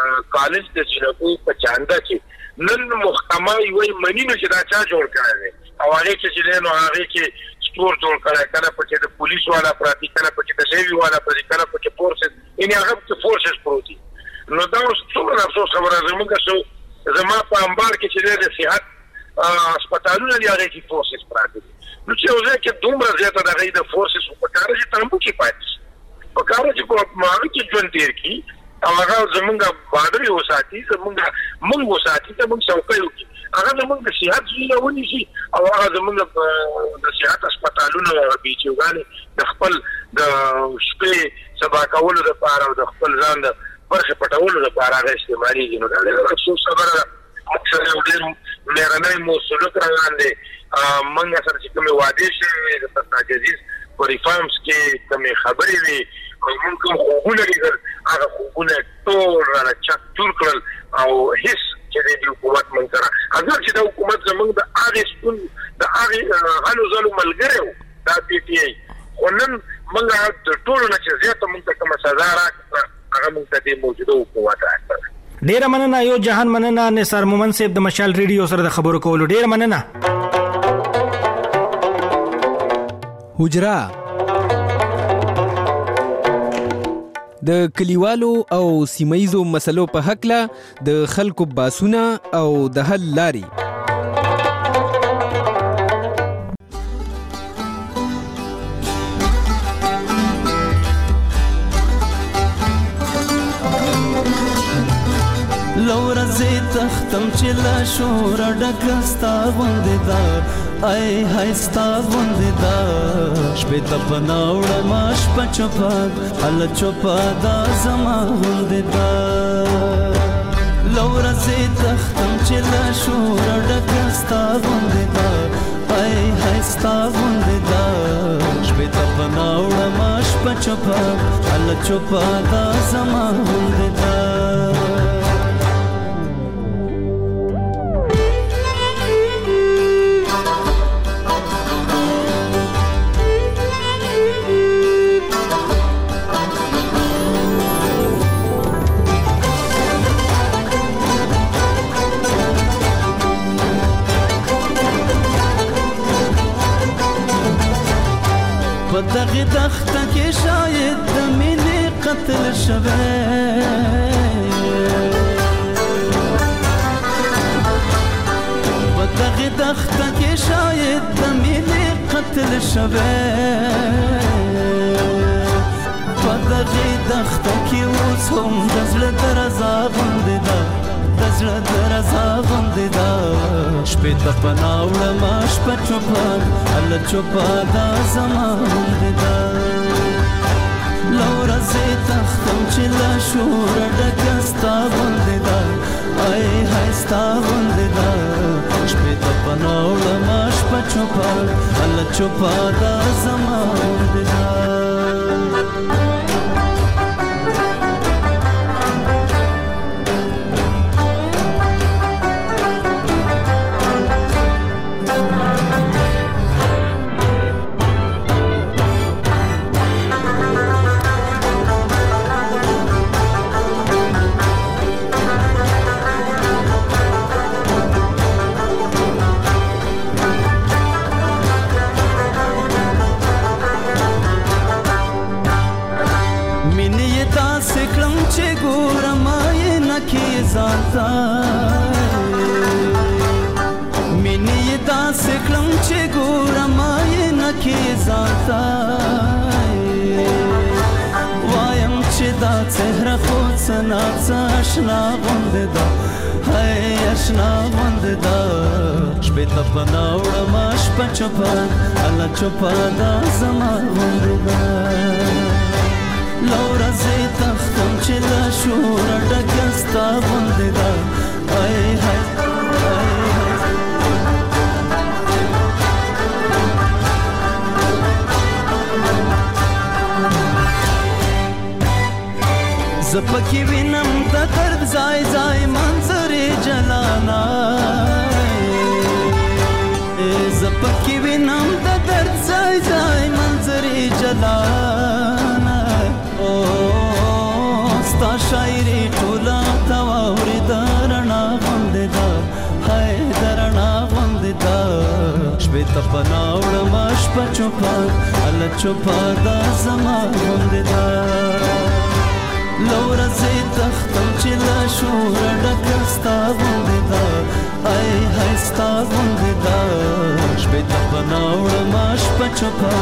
کالج د جنکو په چاندا کې نن محکمه وی منی نو چې دا چا جوړ کړی دی او هغه چې نو هغه کې سٹور جوړ کړی کنه په چې د پولیس والا پراتی کنه په چې د نیوی والا پراتی کنه په چې فورسز ان هغه په فورسز پروتي نو دا اوس څومره افسوس خبره زموږ شو زما په انبار کې چې د صحت هسپتالونه دی هغه کې فورسز پراتی نو چې اوسه کې دومره زیاته دغه د فورسز په کار چې تاسو کې پاتې په کار چې په ماوي کې ژوند تیر کی او هغه زمونږه بادري وساتي زمونږه موږ وساتي ته موږ څوکۍ وکړي هغه زمونږ صحت ژوندونی شي او هغه زمونږ د صحت هسپتالونو بیچوګانې د خپل د شپې سبا کولو لپاره او د خپل ځان د برخه پټولو لپاره هغه استعمالي نو دا له افسوس خبره اکثر ډېر مېرنۍ مسؤلیت روان دي موږ سره چې کوم وعده شي د پاتاجیز په ریفارمز کې کوم خبرې وي کوم خوبونه لري هغه خوبونه ټول را چټور کړل او هیڅ چې د حکومت منځره اگر چې د حکومت زمونږ د هغه سپون د هغه هلو زلو ملګریو دا پی ټی آی ونن موږ د ټولو نه چې زیاته موږ کوم سزا راکړه هغه موږ ته د موجوده حکومت راکړه ډیر مننه یو جهان مننه نثار مومن صاحب د مشال ریډیو سره د خبرو کولو ډیر مننه حجرا د کلیوالو او سیمایزو مسلو په حق له د خلکو باسونه او د حل لاري لورزه تختم چې لا شور ډکستا غوندې دا ای هستا غوندې دا شپې ته پناوړه ماش پچپا ال چوپا دا زما غوندې دا لورزه تختم چې لا شور ډکستا غوندې دا ای هستا غوندې دا شپې ته پناوړه ماش پچپا ال چوپا دا زما غوندې دا دغه دخته کې شاید د مینې قتل شوه دغه دخته کې شاید د مینې قتل شوه په دغه دخته کې اوس هم د زړه درزا غوندې ده د زړه درزا غوندې ده شپې ته پناوړه ما شپه چوپه هله چوپه دا زما غوندې ده له ورځې تختم چې له شوره ډکه ستا غوندې ده ای های ستا غوندې ده شپې ته پناوړه ما شپه چوپه هله چوپه دا زما غوندې ده ځانتا مینې داسې کړم چې ګورم یې نه کې ځانتا وایم چې دا څهره خو څه ناڅه اشنا غوندې ده هی اشنا غوندې ده شپې ته پناه وړم شپه چوپه الله چوپه دا زما غوندې ده له ورځې تښتم چې له شوره ډکه ستا غوندې ده هی هی زه پکې وینم د درد ځای ځای منظرې جلانا زه پکې وینم د درد ځای ځای منظرې جلانا ستا شاعري ټوله ته واورې د رڼا غوندې ده هی د رڼا غوندې ده شپې ته پناه وړم شپه چوپه الله چوپه دا زما غوندې ده له ورځې تښتم چې له شوره ډکه ستا غوندې ده هی هی ستا غوندې ده شپې ته پناه وړم شپه چوپه